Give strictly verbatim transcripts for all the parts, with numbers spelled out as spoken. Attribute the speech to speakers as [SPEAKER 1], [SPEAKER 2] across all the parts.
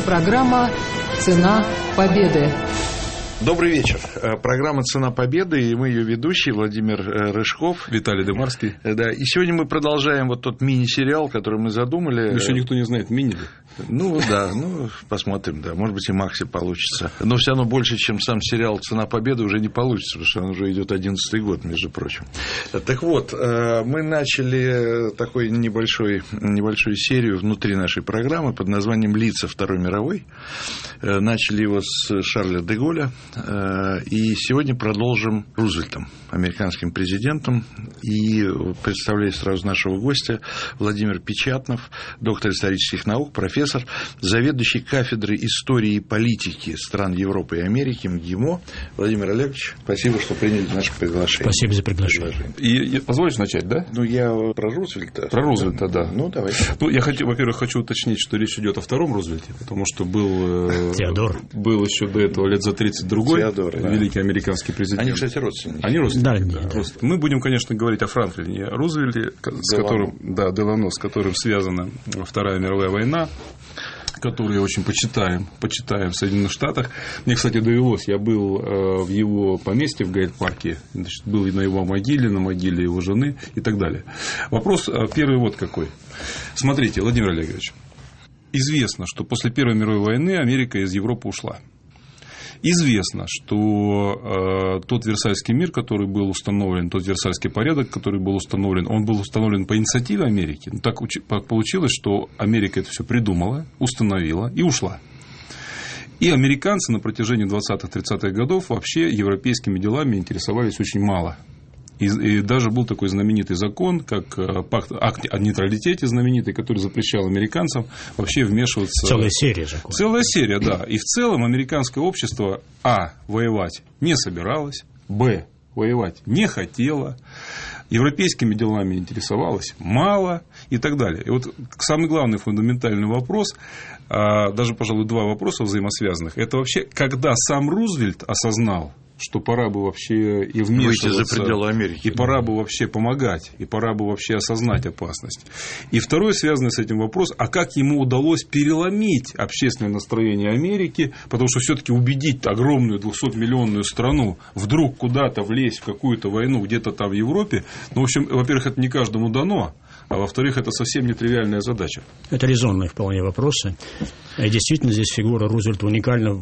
[SPEAKER 1] Программа «Цена победы».
[SPEAKER 2] Добрый вечер. Программа «Цена победы», и мы ее ведущие, Владимир Рыжков,
[SPEAKER 3] Виталий Дымарский.
[SPEAKER 2] Да, и сегодня мы продолжаем вот тот мини-сериал, который мы задумали.
[SPEAKER 3] Еще никто не знает, мини ли?
[SPEAKER 2] Ну, да, ну, посмотрим, да, может быть, и Макси получится. Но все равно больше, чем сам сериал «Цена победы» уже не получится, потому что он уже идет одиннадцатый год, между прочим. Так вот, мы начали такой небольшой, небольшую серию внутри нашей программы под названием «Лица Второй мировой». Начали его с Шарля де Голля. И сегодня продолжим Рузвельтом, американским президентом. И представляю сразу нашего гостя Владимир Печатнов, доктор исторических наук, профессор, заведующий кафедрой истории и политики стран Европы и Америки МГИМО. Владимир Олегович, спасибо, что приняли наше приглашение.
[SPEAKER 4] Спасибо за приглашение.
[SPEAKER 3] И, и позволишь начать, да?
[SPEAKER 2] Ну, я про Рузвельта.
[SPEAKER 3] Про Рузвельта, да.
[SPEAKER 2] Ну, давай.
[SPEAKER 3] Ну, я, хочу, во-первых, хочу уточнить, что речь идет о втором Рузвельте, потому что был...
[SPEAKER 4] Теодор.
[SPEAKER 3] Был еще до этого лет за тридцать другой.
[SPEAKER 2] Теодор, да.
[SPEAKER 3] Великий американский президент.
[SPEAKER 2] Они, кстати, родственники.
[SPEAKER 3] Они родственники,
[SPEAKER 4] да,
[SPEAKER 3] да.
[SPEAKER 4] да.
[SPEAKER 3] Мы будем, конечно, говорить о Франклине Рузвельте, с которым, да, Делано, с которым связана Вторая мировая война, которую очень почитаем, почитаем в Соединенных Штатах. Мне, кстати, довелось, я был в его поместье в Гайд-парке, значит, был на его могиле, на могиле его жены и так далее. Вопрос первый вот какой. Смотрите, Владимир Олегович, известно, что после Первой мировой войны Америка из Европы ушла. Известно, что э, тот Версальский мир, который был установлен, тот Версальский порядок, который был установлен, он был установлен по инициативе Америки. Но так, так получилось, что Америка это все придумала, установила и ушла. И американцы на протяжении двадцатых-тридцатых годов вообще европейскими делами интересовались очень мало. И, и даже был такой знаменитый закон, как пакт, акт о нейтралитете знаменитый, который запрещал американцам вообще вмешиваться.
[SPEAKER 4] Целая серия законов.
[SPEAKER 3] Целая серия, да. И в целом американское общество, а, воевать не собиралось, б, воевать не хотело, европейскими делами интересовалось мало и так далее. И вот самый главный фундаментальный вопрос, даже, пожалуй, два вопроса взаимосвязанных, это вообще, когда сам Рузвельт осознал, что пора бы вообще и вмешиваться,
[SPEAKER 2] выйти за пределы Америки,
[SPEAKER 3] и пора бы вообще помогать, и пора бы вообще осознать опасность. И второй, связанный с этим вопрос, а как ему удалось переломить общественное настроение Америки, потому что все-таки убедить огромную двухсотмиллионную страну вдруг куда-то влезть в какую-то войну где-то там в Европе, ну, в общем, во-первых, это не каждому дано, а во-вторых, это совсем нетривиальная задача.
[SPEAKER 4] Это резонные вполне вопросы. И действительно, здесь фигура Рузвельта уникальна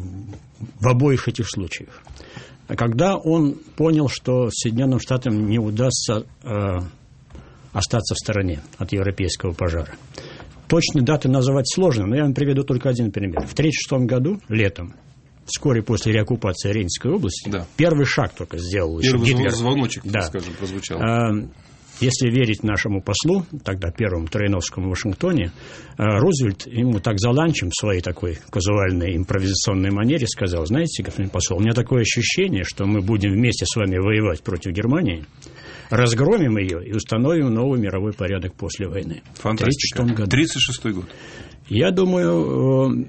[SPEAKER 4] в обоих этих случаях. Когда он понял, что Соединенным Штатам не удастся э, остаться в стороне от европейского пожара. Точные даты называть сложно, но я вам приведу только один пример. В тысяча девятьсот тридцать шестом году, летом, вскоре после реоккупации Рейнской области, да. первый шаг только сделал еще
[SPEAKER 3] Первый
[SPEAKER 4] Гитлер.
[SPEAKER 3] звоночек,
[SPEAKER 4] да.
[SPEAKER 3] так скажем, прозвучал.
[SPEAKER 4] Э, Если верить нашему послу, тогда первому Троиновскому в Вашингтоне, Рузвельт ему так за ланчем в своей такой казуальной импровизационной манере сказал: знаете, господин посол, у меня такое ощущение, что мы будем вместе с вами воевать против Германии, разгромим ее и установим новый мировой порядок после войны.
[SPEAKER 3] Фантастика. тридцать шестой год.
[SPEAKER 4] Я думаю,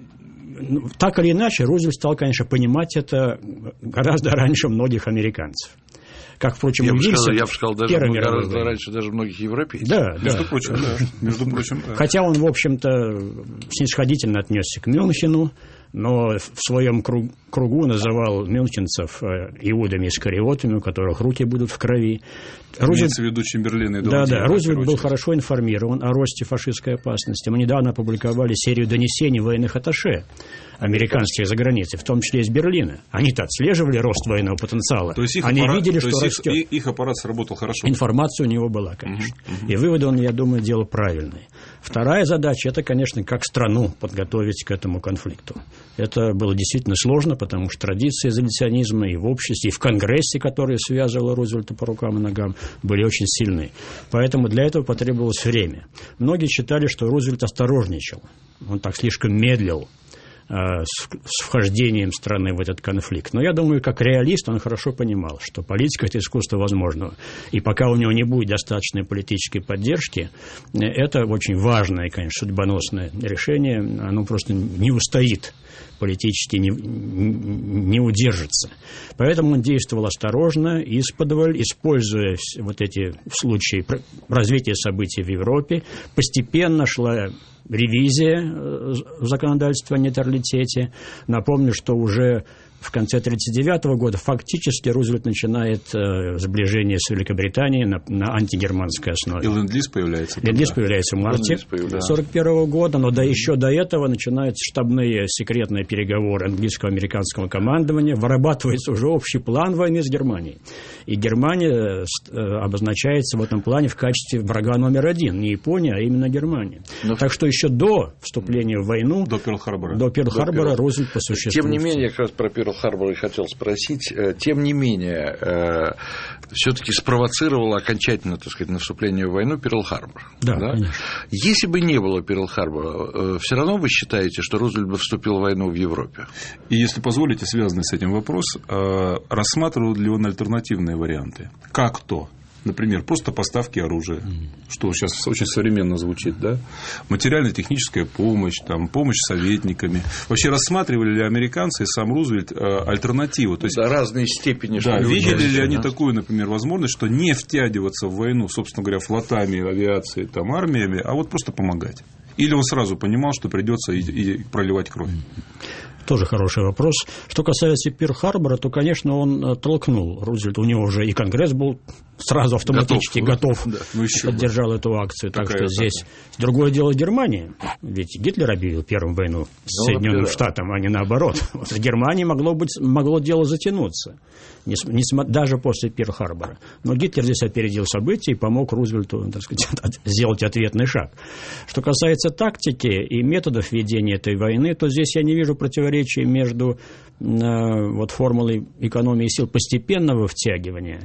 [SPEAKER 4] так или иначе, Рузвельт стал, конечно, понимать это гораздо раньше многих американцев. Как, впрочем,
[SPEAKER 2] я
[SPEAKER 4] и
[SPEAKER 2] Вильсон, я бы сказал, даже гораздо
[SPEAKER 4] войны.
[SPEAKER 2] раньше даже многих европейцев.
[SPEAKER 4] Да,
[SPEAKER 3] между
[SPEAKER 4] да.
[SPEAKER 3] прочим, да. Между прочим, да.
[SPEAKER 4] Хотя он, в общем-то, снисходительно отнесся к Мюнхену, но в своем кругу называл мюнхенцев иудами искариотами, у которых руки будут в крови.
[SPEAKER 3] Рузвельт... в виду Чемберлина и
[SPEAKER 4] Да, да. Рузвельт был хорошо информирован о росте фашистской опасности. Мы недавно опубликовали серию донесений военных атташе американских за границей, в том числе из Берлина. Они-то отслеживали рост военного потенциала.
[SPEAKER 3] То есть их
[SPEAKER 4] Они
[SPEAKER 3] аппарат,
[SPEAKER 4] видели,
[SPEAKER 3] то
[SPEAKER 4] что
[SPEAKER 3] есть
[SPEAKER 4] растет.
[SPEAKER 3] Их, их аппарат сработал хорошо.
[SPEAKER 4] Информация у него была, конечно.
[SPEAKER 3] Uh-huh, uh-huh.
[SPEAKER 4] И выводы он, я думаю, делал правильные. Вторая задача – это, конечно, как страну подготовить к этому конфликту. Это было действительно сложно, потому что традиции изоляционизма и в обществе, и в Конгрессе, который связывал Рузвельта по рукам и ногам, были очень сильны. Поэтому для этого потребовалось время. Многие считали, что Рузвельт осторожничал. Он так слишком медлил с, с вхождением страны в этот конфликт. Но я думаю, как реалист он хорошо понимал, что политика – это искусство возможного. И пока у него не будет достаточной политической поддержки, это очень важное, конечно, судьбоносное решение. Оно просто не устоит политически, не, не удержится. Поэтому он действовал осторожно, исподволь, используя вот эти случаи развития событий в Европе. Постепенно шла ревизия законодательства о нейтралитете. Напомню, что уже в конце тысяча девятьсот тридцать девятого года фактически Рузвельт начинает э, сближение с Великобританией на, на антигерманской основе.
[SPEAKER 3] И Ленд-лиз появляется.
[SPEAKER 4] Ленд-лиз да. появляется в марте тысяча девятьсот сорок первого года, но да, еще до этого начинаются штабные секретные переговоры английско-американского командования, вырабатывается уже общий план войны с Германией. И Германия э, обозначается в этом плане в качестве врага номер один. Не Япония, а именно Германия. Но... Так что еще до вступления в войну,
[SPEAKER 3] до Перл-Харбора,
[SPEAKER 4] до Перл-Харбора Рузвельт по существу.
[SPEAKER 2] Тем не менее, как раз про Перл-Харбор и хотел спросить, тем не менее, все-таки спровоцировало окончательно, так сказать, наступление в войну Перл-Харбор.
[SPEAKER 4] Да, да? Конечно.
[SPEAKER 2] Если бы не было Перл-Харбора, все равно вы считаете, что Рузвельт бы вступил в войну в Европе?
[SPEAKER 3] И если позволите, связанный с этим вопрос, рассматривал ли он альтернативные варианты? Как то? Например, просто поставки оружия, mm. что сейчас очень современно звучит, да? Материально-техническая помощь, там, помощь советниками. Вообще рассматривали ли американцы и сам Рузвельт альтернативу? То есть,
[SPEAKER 2] до разной степени.
[SPEAKER 3] Да, видели ли они такую, например, возможность, что не втягиваться в войну, собственно говоря, флотами, авиацией, там, армиями, а вот просто помогать? Или он сразу понимал, что придется и, и проливать кровь?
[SPEAKER 4] Тоже хороший вопрос. Что касается Перл-Харбора, то, конечно, он толкнул Рузвельт. У него уже и Конгресс был сразу автоматически готов, готов да, ну поддержал бы. эту акцию. Так что здесь другое дело Германия. Ведь Гитлер объявил первую войну с ну, Соединенным да. Штатом, а не наоборот. Вот в Германии могло, быть, могло дело затянуться, не, не, даже после Перл-Харбора. Но Гитлер здесь опередил события и помог Рузвельту, так сказать, сделать ответный шаг. Что касается тактики и методов ведения этой войны, то здесь я не вижу противоречия между э, вот, формулой экономии сил постепенного втягивания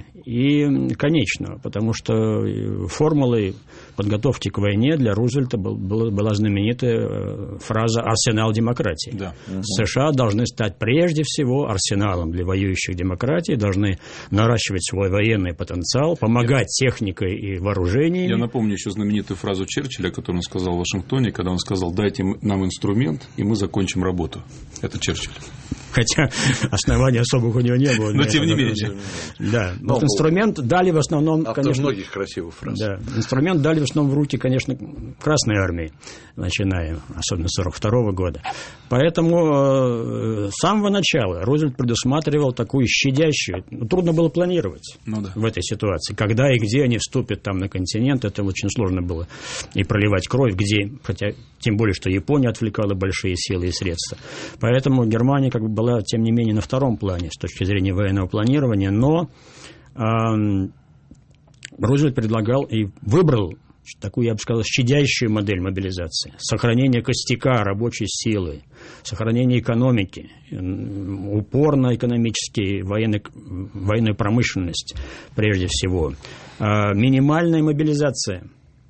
[SPEAKER 4] и конечного, потому что формулой подготовки к войне для Рузвельта был, был, была знаменитая фраза «арсенал демократии». Да. США должны стать прежде всего арсеналом для воюющих демократий, должны наращивать свой военный потенциал, помогать Я... техникой и вооружениями.
[SPEAKER 3] Я напомню еще знаменитую фразу Черчилля, которую он сказал в Вашингтоне, когда он сказал: «Дайте нам инструмент, и мы закончим работу». Это Черчилль.
[SPEAKER 4] Хотя оснований особых у него не было.
[SPEAKER 3] Но тем не менее.
[SPEAKER 4] Да. Вот инструмент дали в основном,
[SPEAKER 2] автор
[SPEAKER 4] конечно...
[SPEAKER 2] многих красивых фраз.
[SPEAKER 4] Да. Инструмент дали в основном в руки, конечно, Красной армии, начиная, особенно с сорок второго года. Поэтому э, с самого начала Рузвельт предусматривал такую щадящую... Ну, трудно было планировать ну, да. в этой ситуации. Когда и где они вступят там на континент, это очень сложно было. И проливать кровь, где... Хотя, тем более, что Япония отвлекала большие силы и средства. Поэтому Германия как бы была, тем не менее, на втором плане с точки зрения военного планирования, но э, Рузвельт предлагал и выбрал такую, я бы сказал, щадящую модель мобилизации. Сохранение костяка рабочей силы, сохранение экономики, упор на экономические, военный, военную промышленность прежде всего, э, минимальная мобилизация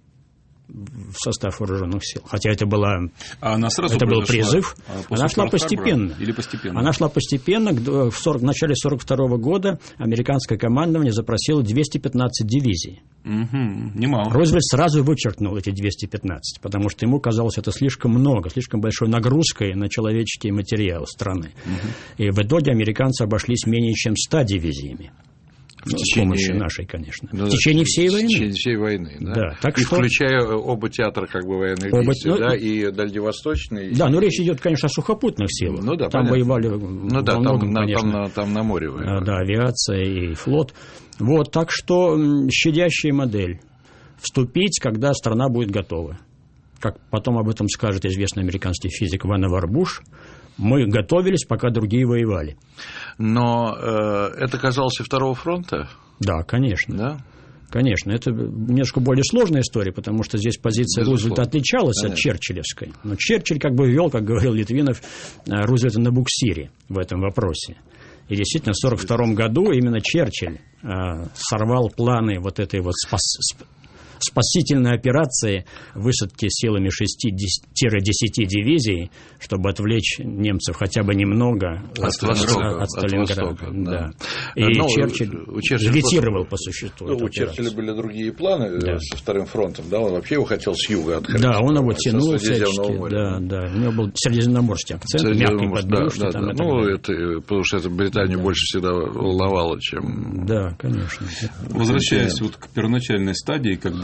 [SPEAKER 4] в состав вооруженных сил. Хотя это была,
[SPEAKER 3] а она сразу
[SPEAKER 4] это был призыв.
[SPEAKER 3] А
[SPEAKER 4] она шла постепенно.
[SPEAKER 3] Или постепенно.
[SPEAKER 4] Она шла постепенно. В, сорок, в начале сорок второго года американское командование запросило двести пятнадцать дивизий.
[SPEAKER 3] Угу, немало.
[SPEAKER 4] Рузвельт сразу вычеркнул эти двести пятнадцать, потому что ему казалось это слишком много, слишком большой нагрузкой на человеческий материал страны. Угу. И в итоге американцы обошлись менее чем ста дивизиями. В ну, течение... С помощью нашей, конечно.
[SPEAKER 2] Ну,
[SPEAKER 4] в течение всей войны.
[SPEAKER 2] В течение всей войны, да.
[SPEAKER 4] да так
[SPEAKER 2] и
[SPEAKER 4] что...
[SPEAKER 2] включая оба театра как бы военных
[SPEAKER 4] оба...
[SPEAKER 2] действий,
[SPEAKER 4] ну,
[SPEAKER 2] да, и Дальневосточный.
[SPEAKER 4] Да,
[SPEAKER 2] и...
[SPEAKER 4] но речь идет, конечно, о сухопутных силах.
[SPEAKER 2] Ну, да,
[SPEAKER 4] там
[SPEAKER 2] понятно.
[SPEAKER 4] воевали
[SPEAKER 2] ну, да,
[SPEAKER 4] во многом,
[SPEAKER 2] там,
[SPEAKER 4] конечно.
[SPEAKER 2] Там, там на море воевали.
[SPEAKER 4] Да, авиация и флот. Вот, так что щадящая модель. Вступить, когда страна будет готова. Как потом об этом скажет известный американский физик Ванневар Буш, мы готовились, пока другие воевали.
[SPEAKER 2] Но э, это касалось и Второго фронта?
[SPEAKER 4] Да, конечно.
[SPEAKER 2] Да?
[SPEAKER 4] Конечно, это немножко более сложная история, потому что здесь позиция Безусловно. Рузвельта отличалась Конечно. От черчиллевской. Но Черчилль как бы вел, как говорил Литвинов, Рузвельта на буксире в этом вопросе. И действительно, в сорок втором году именно Черчилль э, сорвал планы вот этой вот спас... спасительной операции высадки силами шести-десяти дивизий, чтобы отвлечь немцев хотя бы немного
[SPEAKER 2] от, от, востока, от Сталинграда. От востока, да.
[SPEAKER 4] Да. И Но Черчилль вегетировал по существу.
[SPEAKER 2] Ну, у Черчилля были другие планы да. со Вторым фронтом. Да? Он вообще его хотел с юга открыть.
[SPEAKER 4] Да, он его тянул всячески. Да, да. У него был средиземноморский акцент, мягкий подбрюшье.
[SPEAKER 2] Да, да, да. Ну, это, потому что это Британию да. больше всегда волновало, чем...
[SPEAKER 4] Да, конечно.
[SPEAKER 3] Возвращаясь вот к первоначальной стадии, когда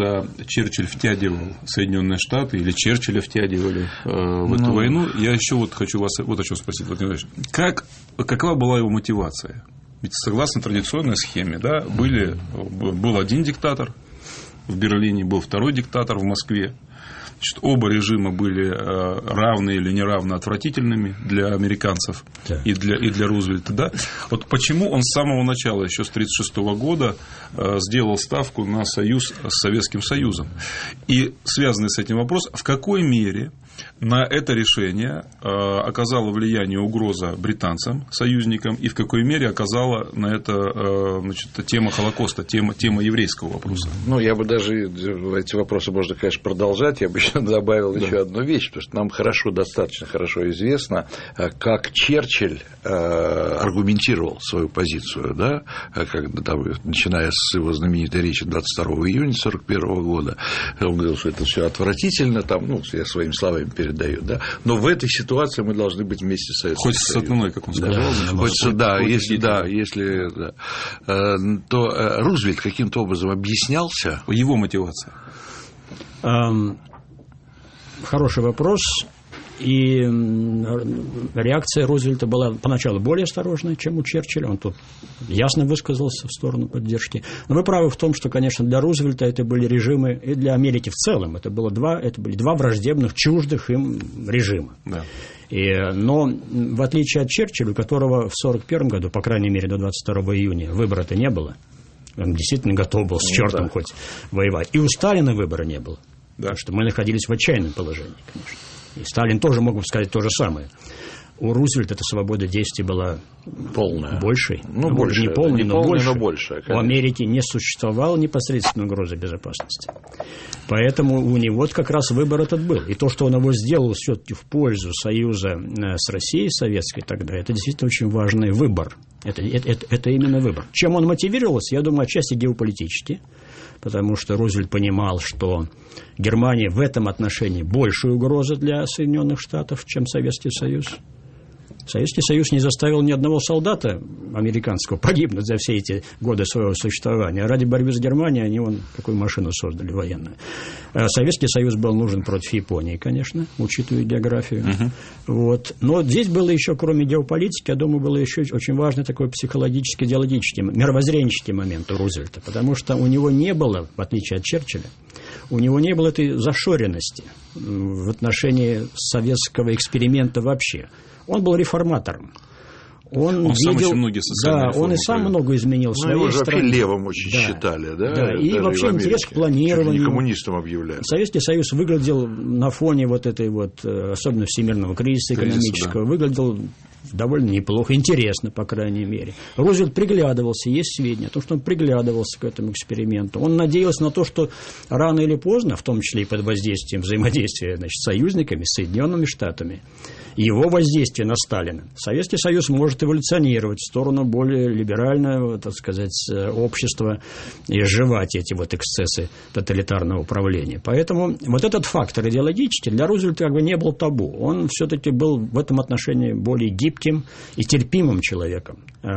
[SPEAKER 3] когда Черчилль втягивал Соединенные Штаты, или Черчилля втягивали э, в эту ну... войну, я еще вот хочу вас вот о чем спросить, Владимир Ильич. Как, какова была его мотивация? Ведь согласно традиционной схеме, да, были, был один диктатор в Берлине, был второй диктатор в Москве. Значит, оба режима были равны или неравно отвратительными для американцев, да. и, для, и для Рузвельта. Да? Вот почему он с самого начала, еще с тысяча девятьсот тридцать шестого года, сделал ставку на союз с Советским Союзом? И связанный с этим вопрос, в какой мере на это решение оказало влияние угроза британцам, союзникам, и в какой мере оказала на это, значит, тема Холокоста, тема, тема еврейского вопроса?
[SPEAKER 2] Ну, я бы даже эти вопросы можно, конечно, продолжать. Я бы еще добавил да. еще одну вещь, потому что нам хорошо, достаточно хорошо известно, как Черчилль аргументировал свою позицию, да, когда, там, начиная с его знаменитой речи двадцать второго июня сорок первого года, он говорил, что это все отвратительно, там, ну, я своими словами передаю, да, но в этой ситуации мы должны быть вместе с Советским
[SPEAKER 3] Хоть с отменой, как он сказал.
[SPEAKER 2] Да, хоть, да, если, да, если да, то Рузвельт каким-то образом объяснялся.
[SPEAKER 3] Его мотивация.
[SPEAKER 4] Um... Хороший вопрос, и реакция Рузвельта была поначалу более осторожной, чем у Черчилля, он тут ясно высказался в сторону поддержки. Но вы правы в том, что, конечно, для Рузвельта это были режимы, и для Америки в целом, это, было два, это были два враждебных, чуждых им режима. Да. И, но в отличие от Черчилля, у которого в сорок первом году, по крайней мере до двадцать второго июня, выбора-то не было, он действительно готов был с чертом ну, да. хоть воевать, и у Сталина выбора не было. Да. Потому что мы находились в отчаянном положении, конечно. И Сталин тоже мог бы сказать то же самое. У Рузвельта эта свобода действий была
[SPEAKER 2] полная.
[SPEAKER 4] Большей.
[SPEAKER 2] Ну, ну больше.
[SPEAKER 4] Не полная,
[SPEAKER 2] не
[SPEAKER 4] но,
[SPEAKER 2] полная,
[SPEAKER 4] больше.
[SPEAKER 2] но больше.
[SPEAKER 4] У Америки не существовало непосредственной угрозы безопасности. Поэтому у него как раз выбор этот был. И то, что он его сделал все-таки в пользу союза с Россией советской тогда, это действительно очень важный выбор. Это, это, это, это именно выбор. Чем он мотивировался, я думаю, отчасти геополитически. Потому что Рузвельт понимал, что Германия в этом отношении большая угроза для Соединенных Штатов, чем Советский Союз. Советский Союз не заставил ни одного солдата американского погибнуть за все эти годы своего существования. Ради борьбы с Германией они вон какую машину создали военную. Советский Союз был нужен против Японии, конечно, учитывая географию. Uh-huh. Вот. Но здесь было еще, кроме геополитики, я думаю, было еще очень важный такой психологический, идеологический, мировоззренческий момент у Рузвельта. Потому что у него не было, в отличие от Черчилля, у него не было этой зашоренности в отношении советского эксперимента вообще. Он был реформатором. Он,
[SPEAKER 3] он
[SPEAKER 4] видел,
[SPEAKER 3] сам очень многие социальные
[SPEAKER 4] да, он и сам много изменил в своей
[SPEAKER 2] ну, его
[SPEAKER 4] стране.
[SPEAKER 2] Вообще левым очень да. считали, да?
[SPEAKER 4] Да, и вообще интерес к планированию.
[SPEAKER 2] Не коммунистам объявляли.
[SPEAKER 4] Советский Союз выглядел на фоне вот этой вот, особенно всемирного кризиса экономического, Кризис, да. выглядел довольно неплохо, интересно, по крайней мере. Рузвельт приглядывался, есть сведения о том, что он приглядывался к этому эксперименту. Он надеялся на то, что рано или поздно, в том числе и под воздействием взаимодействия, значит, с союзниками, с Соединенными Штатами, его воздействие на Сталина, Советский Союз может эволюционировать в сторону более либерального, так сказать, общества и сживать эти вот эксцессы тоталитарного управления. Поэтому вот этот фактор идеологический для Рузвельта как бы не был табу. Он все-таки был в этом отношении более гибким и терпимым человеком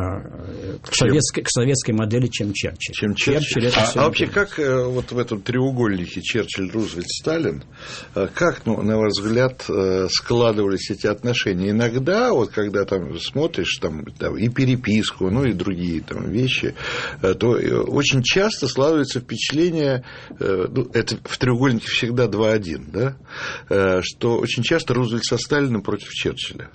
[SPEAKER 4] к советской, к советской модели, чем Черчилль.
[SPEAKER 2] Чем Черчилль. Черчилль а, а вообще как вот в этом треугольнике Черчилль, Рузвельт, Сталин, как, ну, на ваш взгляд, складывались эти отношения? Иногда, вот когда там смотришь там, там, и переписку, ну и другие там вещи, то очень часто складывается впечатление, ну, это в треугольнике всегда два один, да, что очень часто Рузвельт со Сталиным против Черчилля.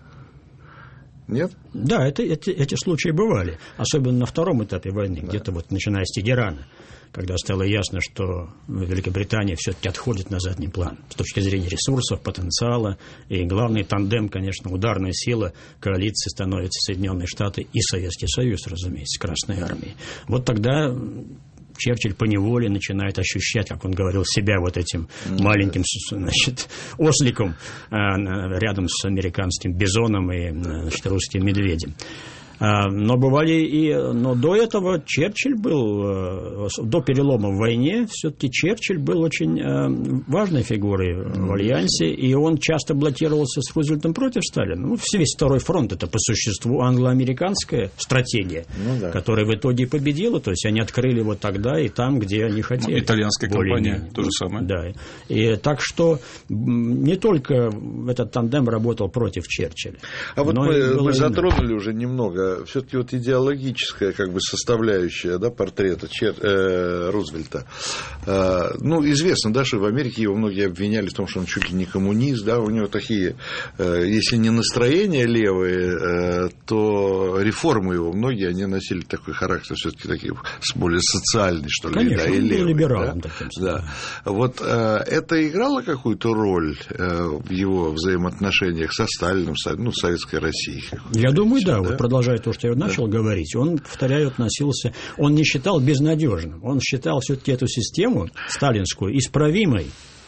[SPEAKER 2] Нет?
[SPEAKER 4] Да, это, эти, эти случаи бывали, особенно на втором этапе войны, да. где-то вот начиная с Тегерана, когда стало ясно, что Великобритания все-таки отходит на задний план с точки зрения ресурсов, потенциала, и главный тандем, конечно, ударная сила коалиции становится Соединенные Штаты и Советский Союз, разумеется, Красной Армией. Вот тогда Черчилль поневоле начинает ощущать, как он говорил, себя вот этим маленьким, значит, осликом рядом с американским бизоном и, значит, русским медведем. Но бывали и... Но до этого Черчилль был... До перелома в войне все-таки Черчилль был очень важной фигурой в Альянсе, и он часто баллотировался с Рузвельтом против Сталина. Ну, весь Второй фронт – это по существу англо-американская стратегия, ну, да. которая в итоге победила. То есть они открыли вот тогда и там, где они хотели.
[SPEAKER 3] Ну, итальянская компания то же самое.
[SPEAKER 4] Да. И так что не только этот тандем работал против Черчилля.
[SPEAKER 2] А вот мы, мы затронули уже немного, все-таки вот идеологическая как бы составляющая, да, портрета Чер... э, Рузвельта. Э, ну, известно, да, что в Америке его многие обвиняли в том, что он чуть ли не коммунист, да, у него такие, э, если не настроения левые, э, то реформы его многие, они носили такой характер все-таки такие более социальный, что ли,
[SPEAKER 4] конечно,
[SPEAKER 2] да, и левый.
[SPEAKER 4] Либералом,
[SPEAKER 2] да?
[SPEAKER 4] таким
[SPEAKER 2] Да. Вот э, это играло какую-то роль э, в его взаимоотношениях со Сталином, со, ну, Советской Россией?
[SPEAKER 4] Я думаю, да,
[SPEAKER 2] да.
[SPEAKER 4] Вот продолжая то, что я начал да. говорить, он, повторяю, относился, он не считал безнадежным, он считал все-таки эту систему сталинскую исправимой.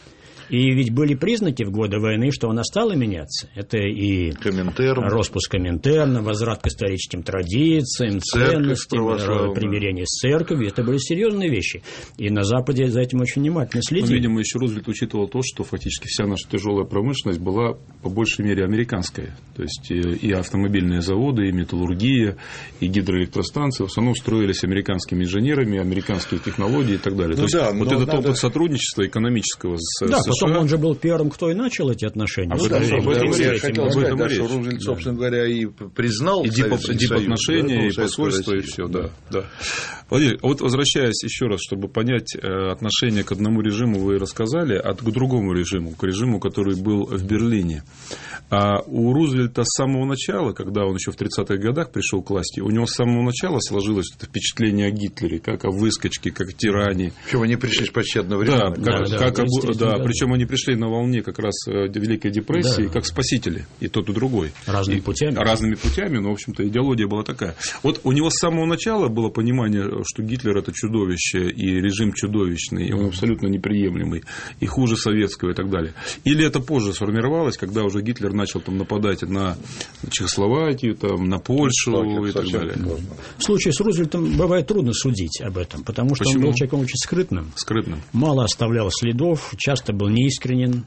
[SPEAKER 4] И ведь были признаки в годы войны, что она стала меняться. Это и
[SPEAKER 2] Коминтерн.
[SPEAKER 4] Распуск Коминтерна, возврат к историческим традициям, ценностям, примирение с церковью. Это были серьезные вещи. И на Западе за этим очень внимательно следили.
[SPEAKER 3] Ну, видимо, еще Рузвельт учитывал то, что фактически вся наша тяжелая промышленность была по большей мере американская. То есть и автомобильные заводы, и металлургия, и гидроэлектростанции в основном строились американскими инженерами, американские технологии и так далее.
[SPEAKER 2] Ну,
[SPEAKER 3] то
[SPEAKER 2] да,
[SPEAKER 3] есть вот этот
[SPEAKER 2] надо...
[SPEAKER 3] опыт сотрудничества экономического с
[SPEAKER 4] да,
[SPEAKER 3] США.
[SPEAKER 4] Потом он же был первым, кто и начал эти отношения.
[SPEAKER 2] А
[SPEAKER 4] ну,
[SPEAKER 2] да,
[SPEAKER 3] да,
[SPEAKER 2] об этом
[SPEAKER 3] я
[SPEAKER 2] хотел сказать, да, что Рузвельт, да. собственно говоря, и признал
[SPEAKER 3] и
[SPEAKER 2] Советский Союз,
[SPEAKER 3] дипотношения,
[SPEAKER 2] да,
[SPEAKER 3] и посольство, и все, да. да. Владимир, вот возвращаясь еще раз, чтобы понять отношение к одному режиму, вы рассказали, а к другому режиму, к режиму, который был в Берлине. А у Рузвельта с самого начала, когда он еще в тридцатых годах пришел к власти, у него с самого начала сложилось это впечатление о Гитлере, как о выскочке, как о тиране.
[SPEAKER 2] Причем они пришли почти одновременно.
[SPEAKER 3] Да, как, да, как, да, да, да, причем они пришли на волне как раз Великой депрессии, да. как спасители, и тот, и другой.
[SPEAKER 4] Разными
[SPEAKER 3] и,
[SPEAKER 4] путями.
[SPEAKER 3] Разными путями, но, в общем-то, идеология была такая. Вот у него с самого начала было понимание, что Гитлер – это чудовище, и режим чудовищный, и он абсолютно неприемлемый, и хуже советского, и так далее. Или это позже сформировалось, когда уже Гитлер начал там нападать на Чехословакию, там, на Польшу и так далее.
[SPEAKER 4] В случае с Рузвельтом бывает трудно судить об этом, потому что
[SPEAKER 3] Почему?
[SPEAKER 4] он был человеком очень скрытным.
[SPEAKER 3] Скрытным.
[SPEAKER 4] Мало оставлял следов, часто был неискренен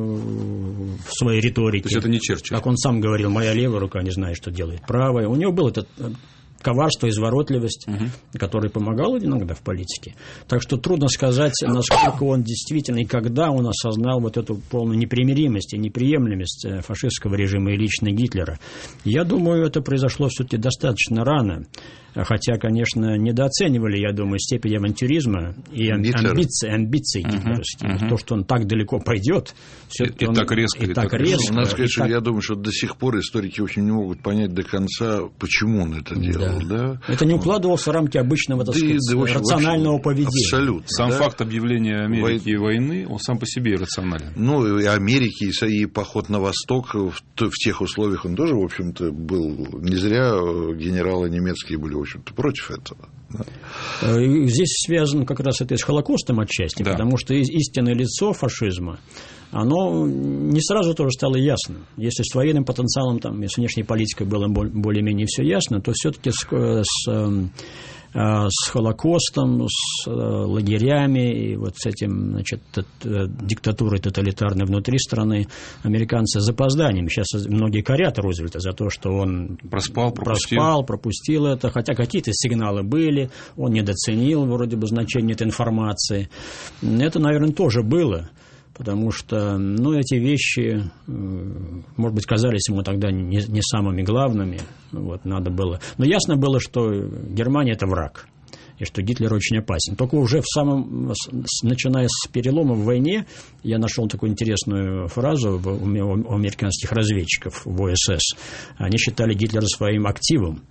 [SPEAKER 4] в своей риторике.
[SPEAKER 3] То есть это не Черчилль.
[SPEAKER 4] Как он сам говорил, моя левая рука не знает, что делает правая. У него был этот коварство, изворотливость, угу. которая помогала иногда в политике. Так что трудно сказать, насколько он действительно и когда он осознал вот эту полную непримиримость и неприемлемость фашистского режима и лично Гитлера. Я думаю, это произошло все-таки достаточно рано. Хотя, конечно, недооценивали, я думаю, степень авантюризма и амбиции, амбиции гитлеровские. Uh-huh, uh-huh. То, что он так далеко пойдет, все-таки
[SPEAKER 3] и,
[SPEAKER 4] он,
[SPEAKER 3] и так резко.
[SPEAKER 4] И, и так резко.
[SPEAKER 2] Надо сказать, что
[SPEAKER 4] так...
[SPEAKER 2] я думаю, что до сих пор историки очень не могут понять до конца, почему он это делал. Да. Да?
[SPEAKER 4] Это не укладывалось в рамки обычного, так сказать, да, да, рационального вообще, поведения.
[SPEAKER 2] Абсолютно.
[SPEAKER 3] Сам
[SPEAKER 2] да?
[SPEAKER 3] факт объявления Америки Вой... войны, он сам по себе иррационален.
[SPEAKER 2] Ну, и Америки, и поход на восток в, в тех условиях, он тоже, в общем-то, был. Не зря генералы немецкие были, в общем-то, против этого. Да.
[SPEAKER 4] Здесь связано как раз это с Холокостом отчасти, да. потому что истинное лицо фашизма, оно не сразу тоже стало ясным. Если с военным потенциалом, там, и с внешней политикой было более-менее все ясно, то все-таки с, с, с Холокостом, с лагерями и вот с этим, значит, диктатурой тоталитарной внутри страны американцы с запозданием. Сейчас многие корят Рузвельта за то, что он
[SPEAKER 3] проспал, пропустил.
[SPEAKER 4] проспал, пропустил это, хотя какие-то сигналы были, он недооценил вроде бы значение этой информации. Это, наверное, тоже было. Потому что, ну, эти вещи, может быть, казались ему тогда не, не самыми главными. Вот, надо было. Но ясно было, что Германия – это враг, и что Гитлер очень опасен. Только уже в самом, начиная с перелома в войне, я нашел такую интересную фразу у американских разведчиков в ОСС. Они считали Гитлера своим активом.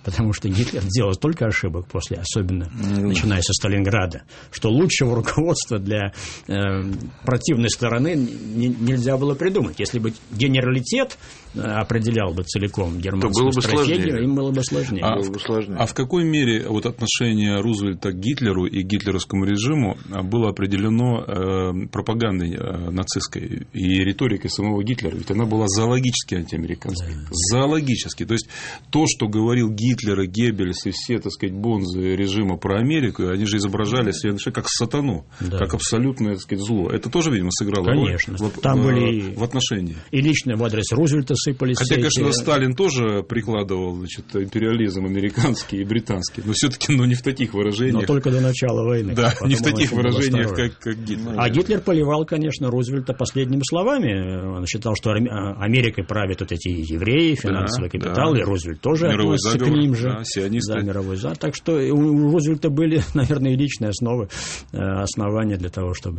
[SPEAKER 4] потому что Гитлер делал столько ошибок после, особенно начиная со Сталинграда, что лучшего руководства для э, противной стороны не, нельзя было придумать. Если бы генералитет определял бы целиком германскую стратегию, им было бы сложнее.
[SPEAKER 3] А,
[SPEAKER 2] было бы сложнее.
[SPEAKER 3] А в какой мере вот отношение Рузвельта к Гитлеру и гитлеровскому режиму было определено э, пропагандой э, нацистской и риторикой самого Гитлера? Ведь она была зоологически антиамериканской. Да. Зоологически. То есть то, что говорил Гитлер и Геббельс и все, так сказать, бонзы режима про Америку, они же изображали себя как сатану, да. как абсолютное, так сказать, зло. Это тоже, видимо, сыграло
[SPEAKER 4] Конечно.
[SPEAKER 3] роль в,
[SPEAKER 4] Там
[SPEAKER 3] в,
[SPEAKER 4] были
[SPEAKER 3] в отношении.
[SPEAKER 4] И лично в адрес Рузвельта сыпались.
[SPEAKER 3] Хотя, конечно,
[SPEAKER 4] эти...
[SPEAKER 3] Сталин тоже прикладывал, значит, империализм американский и британский, но все-таки ну, не в таких выражениях.
[SPEAKER 4] Но только до начала войны.
[SPEAKER 3] Да, не в таких выражениях, как, как Гитлер.
[SPEAKER 4] А Гитлер поливал, конечно, Рузвельта последними словами. Он считал, что Америкой правят вот эти евреи, финансовый да, капитал, да. и Рузвельт тоже
[SPEAKER 3] мировой
[SPEAKER 4] относится
[SPEAKER 3] заговор,
[SPEAKER 4] к ним же.
[SPEAKER 3] Да, сионисты.
[SPEAKER 4] Да, мировой заговор. Так что у Рузвельта были, наверное, и личные основы, основания для того, чтобы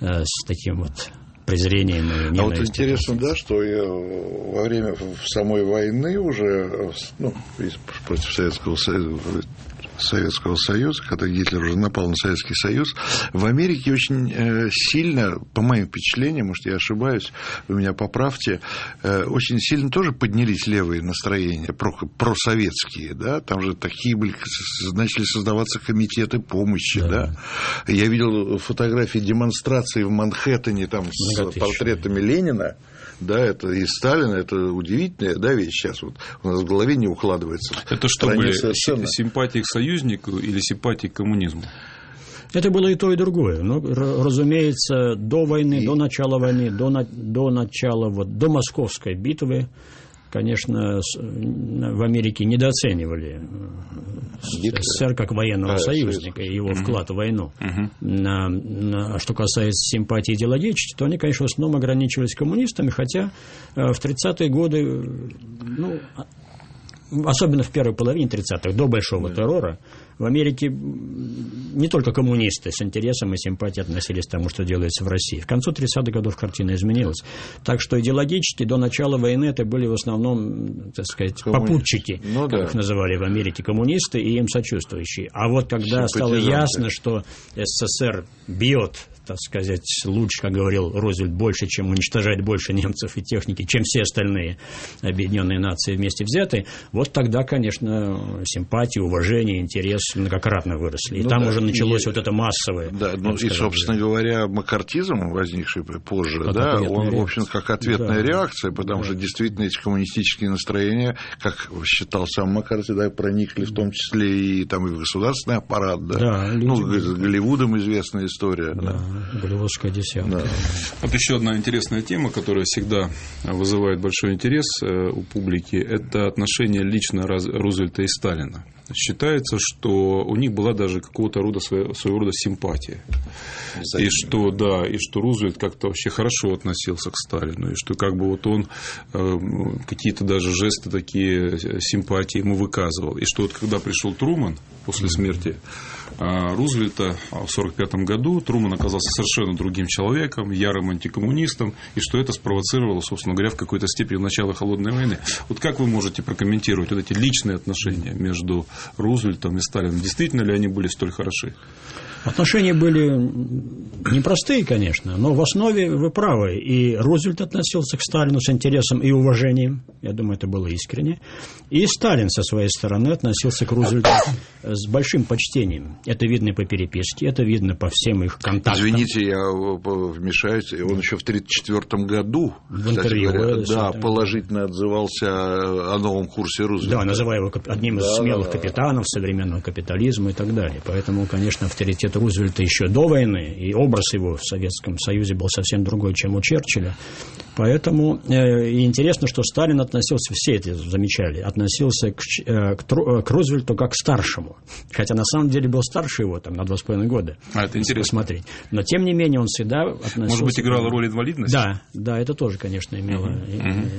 [SPEAKER 4] с таким вот презрением и ненавистью.
[SPEAKER 2] А вот интересно, да, что я во время самой войны уже, ну, против Советского Союза, Советского Союза, когда Гитлер уже напал на Советский Союз, в Америке очень сильно, по моим впечатлениям, может, я ошибаюсь, вы меня поправьте, очень сильно тоже поднялись левые настроения, просоветские, да, там же такие были, начали создаваться комитеты помощи, да. да. Я видел фотографии демонстрации в Манхэттене там с портретами Ленина. Да, это и Сталина, это удивительная, да, вещь сейчас вот у нас в голове не укладывается.
[SPEAKER 3] Это что были, симпатии к союзнику или симпатии к коммунизму?
[SPEAKER 4] Это было и то, и другое. Но, разумеется, до войны, и... до начала войны, до, до начала, вот, до Московской битвы, конечно, в Америке недооценивали СССР как военного а, союзника и его угу. вклад в войну. Угу. На, на, что касается симпатии идеологических, то они, конечно, в основном ограничивались коммунистами, хотя в тридцатые годы, ну, особенно в первой половине тридцатых, до Большого да. террора, в Америке не только коммунисты с интересом и симпатией относились к тому, что делается в России. В конце тридцатых годов картина изменилась. Так что идеологически до начала войны это были в основном, так сказать, Коммунист. попутчики, ну, как да. их называли в Америке, коммунисты и им сочувствующие. А вот когда стало ясно, что СССР бьет, так сказать, лучше, как говорил Рузвельт, больше, чем уничтожать больше немцев и техники, чем все остальные объединенные нации вместе взятые, вот тогда, конечно, симпатия, уважение, интерес многократно выросли. И ну, там да, уже началось и, вот это массовое. Да, ну и, собственно да. говоря, маккартизм, возникший позже, как да, он, реакция. в общем, как ответная да. реакция, потому да. что действительно эти коммунистические настроения, как считал сам Маккарти, да, проникли в том числе и, там, и в государственный аппарат, да. да ну, с Голливудом известная история. Да. Да. Голливудская десятка. Да.
[SPEAKER 3] Вот еще одна интересная тема, которая всегда вызывает большой интерес у публики, это отношение лично Рузвельта и Сталина. Считается, что у них была даже какого-то рода своего, своего рода симпатия. И что, да, и что Рузвельт как-то вообще хорошо относился к Сталину, и что как бы вот он э, какие-то даже жесты такие симпатии ему выказывал. И что вот когда пришел Труман после смерти э, Рузвельта в сорок пятом году, Труман оказался совершенно другим человеком, ярым антикоммунистом, и что это спровоцировало, собственно говоря, в какой-то степени начало холодной войны. Вот как вы можете прокомментировать вот эти личные отношения между Рузвельтом и Сталином? Действительно ли они были столь хороши?
[SPEAKER 4] Отношения были непростые, конечно, но в основе вы правы. И Рузвельт относился к Сталину с интересом и уважением. Я думаю, это было искренне. И Сталин со своей стороны относился к Рузвельту с большим почтением. Это видно по переписке, это видно по всем их контактам.
[SPEAKER 2] Извините, я вмешаюсь. Он еще в тысяча девятьсот тридцать четвёртом году,
[SPEAKER 4] в интервью,
[SPEAKER 2] говоря, да, положительно отзывался о новом курсе Рузвельта.
[SPEAKER 4] Да, называя его одним из да, смелых да, капитанов современного капитализма и так далее. Поэтому, конечно, авторитет Рузвельта еще до войны, и образ его в Советском Союзе был совсем другой, чем у Черчилля. Поэтому э, и интересно, что Сталин относился, все это замечали, относился к, э, к, к Рузвельту как к старшему. Хотя на самом деле был старше его там, на два с половиной года.
[SPEAKER 3] А, это интересно.
[SPEAKER 4] Посмотреть. Но тем не менее он всегда относился...
[SPEAKER 3] Может быть, играла роль инвалидности?
[SPEAKER 4] Да, да, это тоже, конечно, имело, uh-huh. имело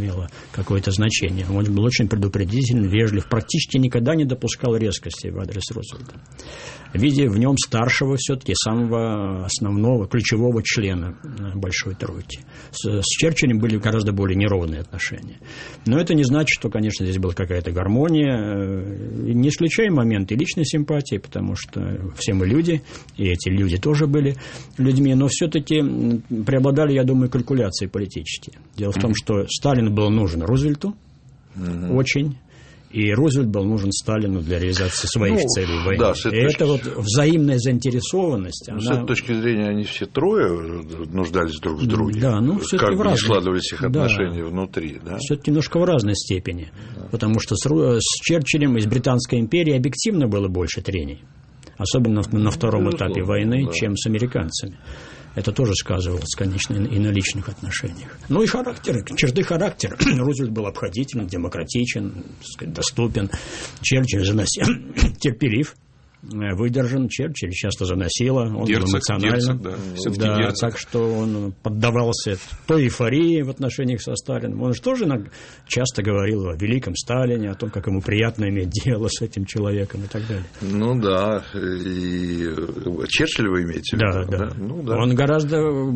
[SPEAKER 4] имело какое-то значение. Он был очень предупредительный, вежлив, практически никогда не допускал резкости в адрес Рузвельта, видя в нем старшего все-таки самого основного, ключевого члена Большой Тройки. С, с Черчиллем были гораздо более неровные отношения. Но это не значит, что, конечно, здесь была какая-то гармония. Не исключаем моменты личной симпатии, потому что все мы люди, и эти люди тоже были людьми, но все-таки преобладали, я думаю, калькуляции политические. Дело в том, что Сталин был нужен Рузвельту mm-hmm. очень, и Рузвельт был нужен Сталину для реализации своих ну, целей в войне. Да, и это вот взаимная заинтересованность.
[SPEAKER 2] Ну,
[SPEAKER 4] она...
[SPEAKER 2] С этой точки зрения они все трое нуждались друг в друге.
[SPEAKER 4] Да, ну,
[SPEAKER 2] как бы
[SPEAKER 4] не
[SPEAKER 2] складывались их отношения да. внутри. Да?
[SPEAKER 4] Все-таки немножко в разной степени. Да. Потому что с, с Черчиллем из Британской империи объективно было больше трений. Особенно на втором ну, этапе войны, да. чем с американцами. Это тоже сказывалось, конечно, и на личных отношениях. Ну и характер, черты характера. Рузвельт был обходителен, демократичен, так сказать, доступен. Черчилль заносил, терпелив, выдержан. Черчилль часто заносило, он
[SPEAKER 3] герцог,
[SPEAKER 4] был эмоциональным.
[SPEAKER 3] Герцог, да. Все-таки
[SPEAKER 4] да,
[SPEAKER 3] герцог.
[SPEAKER 4] Так что он поддавался той эйфории в отношениях со Сталином. Он же тоже часто говорил о великом Сталине, о том, как ему приятно иметь дело с этим человеком и так далее.
[SPEAKER 2] Ну да, и Черчилль вы имеете в виду?
[SPEAKER 4] Да, да.
[SPEAKER 2] да? Ну, да.
[SPEAKER 4] Он гораздо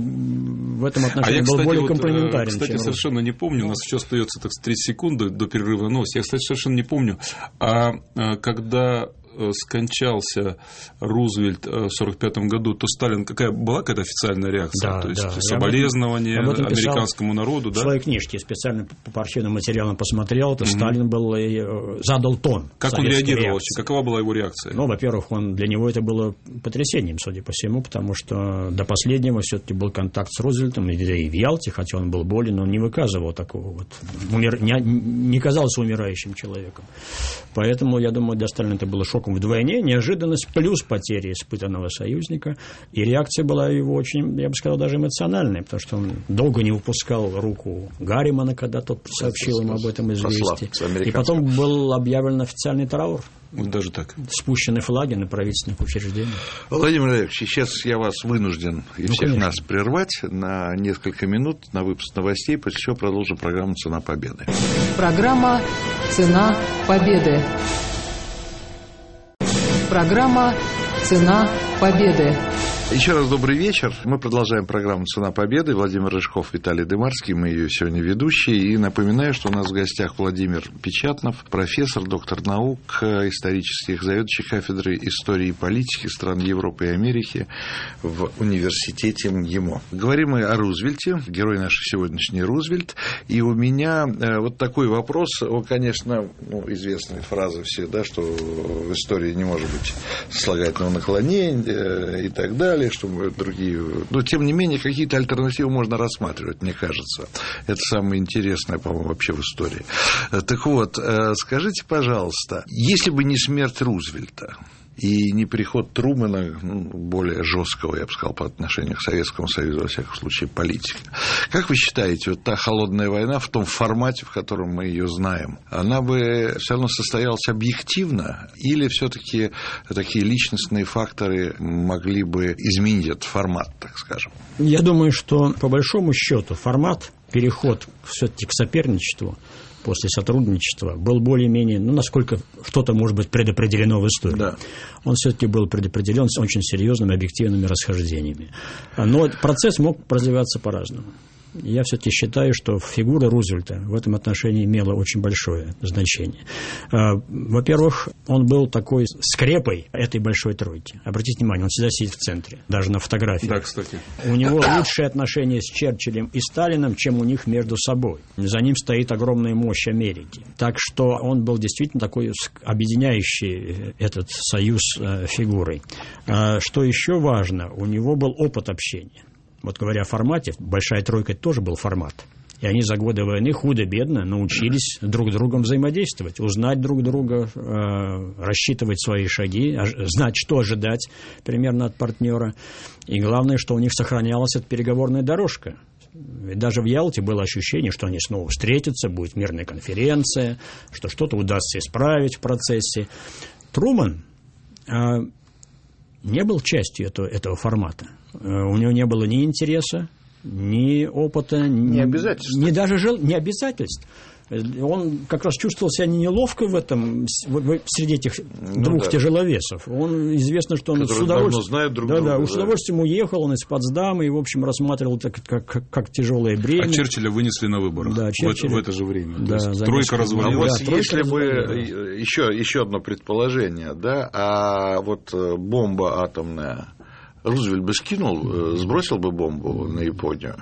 [SPEAKER 4] в этом отношении
[SPEAKER 3] а я,
[SPEAKER 4] был
[SPEAKER 3] кстати,
[SPEAKER 4] более
[SPEAKER 3] вот,
[SPEAKER 4] комплементарен.
[SPEAKER 3] Кстати,
[SPEAKER 4] чем
[SPEAKER 3] совершенно не помню, у нас еще остается так тридцать секунд до, до перерыва новости. Я, кстати, совершенно не помню, а когда скончался Рузвельт в сорок пятом году, то Сталин, какая была какая-то официальная реакция?
[SPEAKER 4] Да,
[SPEAKER 3] то есть
[SPEAKER 4] да.
[SPEAKER 3] соболезнования американскому народу,
[SPEAKER 4] в
[SPEAKER 3] да?
[SPEAKER 4] В своей книжке специально по архивным материалам посмотрел, то mm-hmm. Сталин был и задал тон.
[SPEAKER 3] Как он реагировал вообще? Какова была его реакция?
[SPEAKER 4] Ну, во-первых, он, для него это было потрясением, судя по всему, потому что до последнего все-таки был контакт с Рузвельтом, и в Ялте, хотя он был болен, он не выказывал такого вот, умер, не, не казался умирающим человеком. Поэтому, я думаю, для Сталина это было шоком вдвойне, неожиданность плюс потери испытанного союзника, и реакция была его очень, я бы сказал, даже эмоциональная, потому что он долго не выпускал руку Гарримана, когда тот сообщил ему об этом известии. И потом был объявлен официальный траур.
[SPEAKER 3] Вот даже так.
[SPEAKER 4] Спущены флаги на правительственных учреждениях.
[SPEAKER 2] Владимир Олегович, сейчас я вас вынужден и ну, всех конечно. нас прервать на несколько минут на выпуск новостей, после чего продолжим программу «Цена победы».
[SPEAKER 1] Программа «Цена победы». Программа «Цена победы».
[SPEAKER 2] Еще раз добрый вечер. Мы продолжаем программу «Цена победы». Владимир Рыжков, Виталий Дымарский. Мы ее сегодня ведущие. И напоминаю, что у нас в гостях Владимир Печатнов, профессор, доктор наук, исторических, заведующий кафедрой истории и политики стран Европы и Америки в университете МГИМО. Говорим мы о Рузвельте, герой нашей сегодняшний Рузвельт. И у меня вот такой вопрос. Он, конечно, ну, известная фраза всегда, что в истории не может быть слагательного наклонения и так далее. Что другие... Но, тем не менее, какие-то альтернативы можно рассматривать, мне кажется. Это самое интересное, по-моему, вообще в истории. Так вот, скажите, пожалуйста, если бы не смерть Рузвельта и не приход Трумэна, ну, более жесткого, я бы сказал, по отношению к Советскому Союзу, во всяком случае, политика. Как вы считаете, вот та холодная война в том формате, в котором мы ее знаем, она бы все равно состоялась объективно, или все-таки такие личностные факторы могли бы изменить этот формат, так скажем?
[SPEAKER 4] Я думаю, что по большому счету формат, переход все-таки к соперничеству после сотрудничества был более-менее, ну, насколько что-то может быть предопределено в истории. Да. Он все-таки был предопределен с очень серьезными объективными расхождениями. Но процесс мог развиваться по-разному. Я все-таки считаю, что фигура Рузвельта в этом отношении имела очень большое значение. Во-первых, он был такой скрепой этой большой тройки. Обратите внимание, он всегда сидит в центре, даже на фотографии.
[SPEAKER 3] Да, кстати.
[SPEAKER 4] У него лучшие отношения с Черчиллем и Сталином, чем у них между собой. За ним стоит огромная мощь Америки. Так что он был действительно такой объединяющий этот союз фигурой. Что еще важно, у него был опыт общения. Вот говоря о формате, большая тройка тоже был формат. И они за годы войны худо-бедно научились друг с другом взаимодействовать, узнать друг друга, э, рассчитывать свои шаги, знать, что ожидать примерно от партнера. И главное, что у них сохранялась эта переговорная дорожка. Ведь даже в Ялте было ощущение, что они снова встретятся, будет мирная конференция, что что-то удастся исправить в процессе. Трумэн э, не был частью этого, этого формата. У него не было ни интереса, ни опыта,
[SPEAKER 2] ни,
[SPEAKER 4] ни
[SPEAKER 2] обязательств,
[SPEAKER 4] ни даже жел... ни обязательств. Он как раз чувствовал себя неловко в этом, среди этих ну, двух да. тяжеловесов. Он, известно, что он
[SPEAKER 2] Которые
[SPEAKER 4] с удовольствием...
[SPEAKER 2] знают друг
[SPEAKER 4] да,
[SPEAKER 2] друга.
[SPEAKER 4] Да,
[SPEAKER 2] да,
[SPEAKER 4] с удовольствием уехал, он из Потсдама и, в общем, рассматривал это как, как, как тяжелое бремя.
[SPEAKER 3] А Черчилля вынесли на выборах да, Черчилля... в, в это же время.
[SPEAKER 4] Да,
[SPEAKER 3] тройка развалилась.
[SPEAKER 2] А вот да, если бы... Еще, еще одно предположение, да, а вот бомба атомная... Рузвельт бы скинул, сбросил бы бомбу на Японию?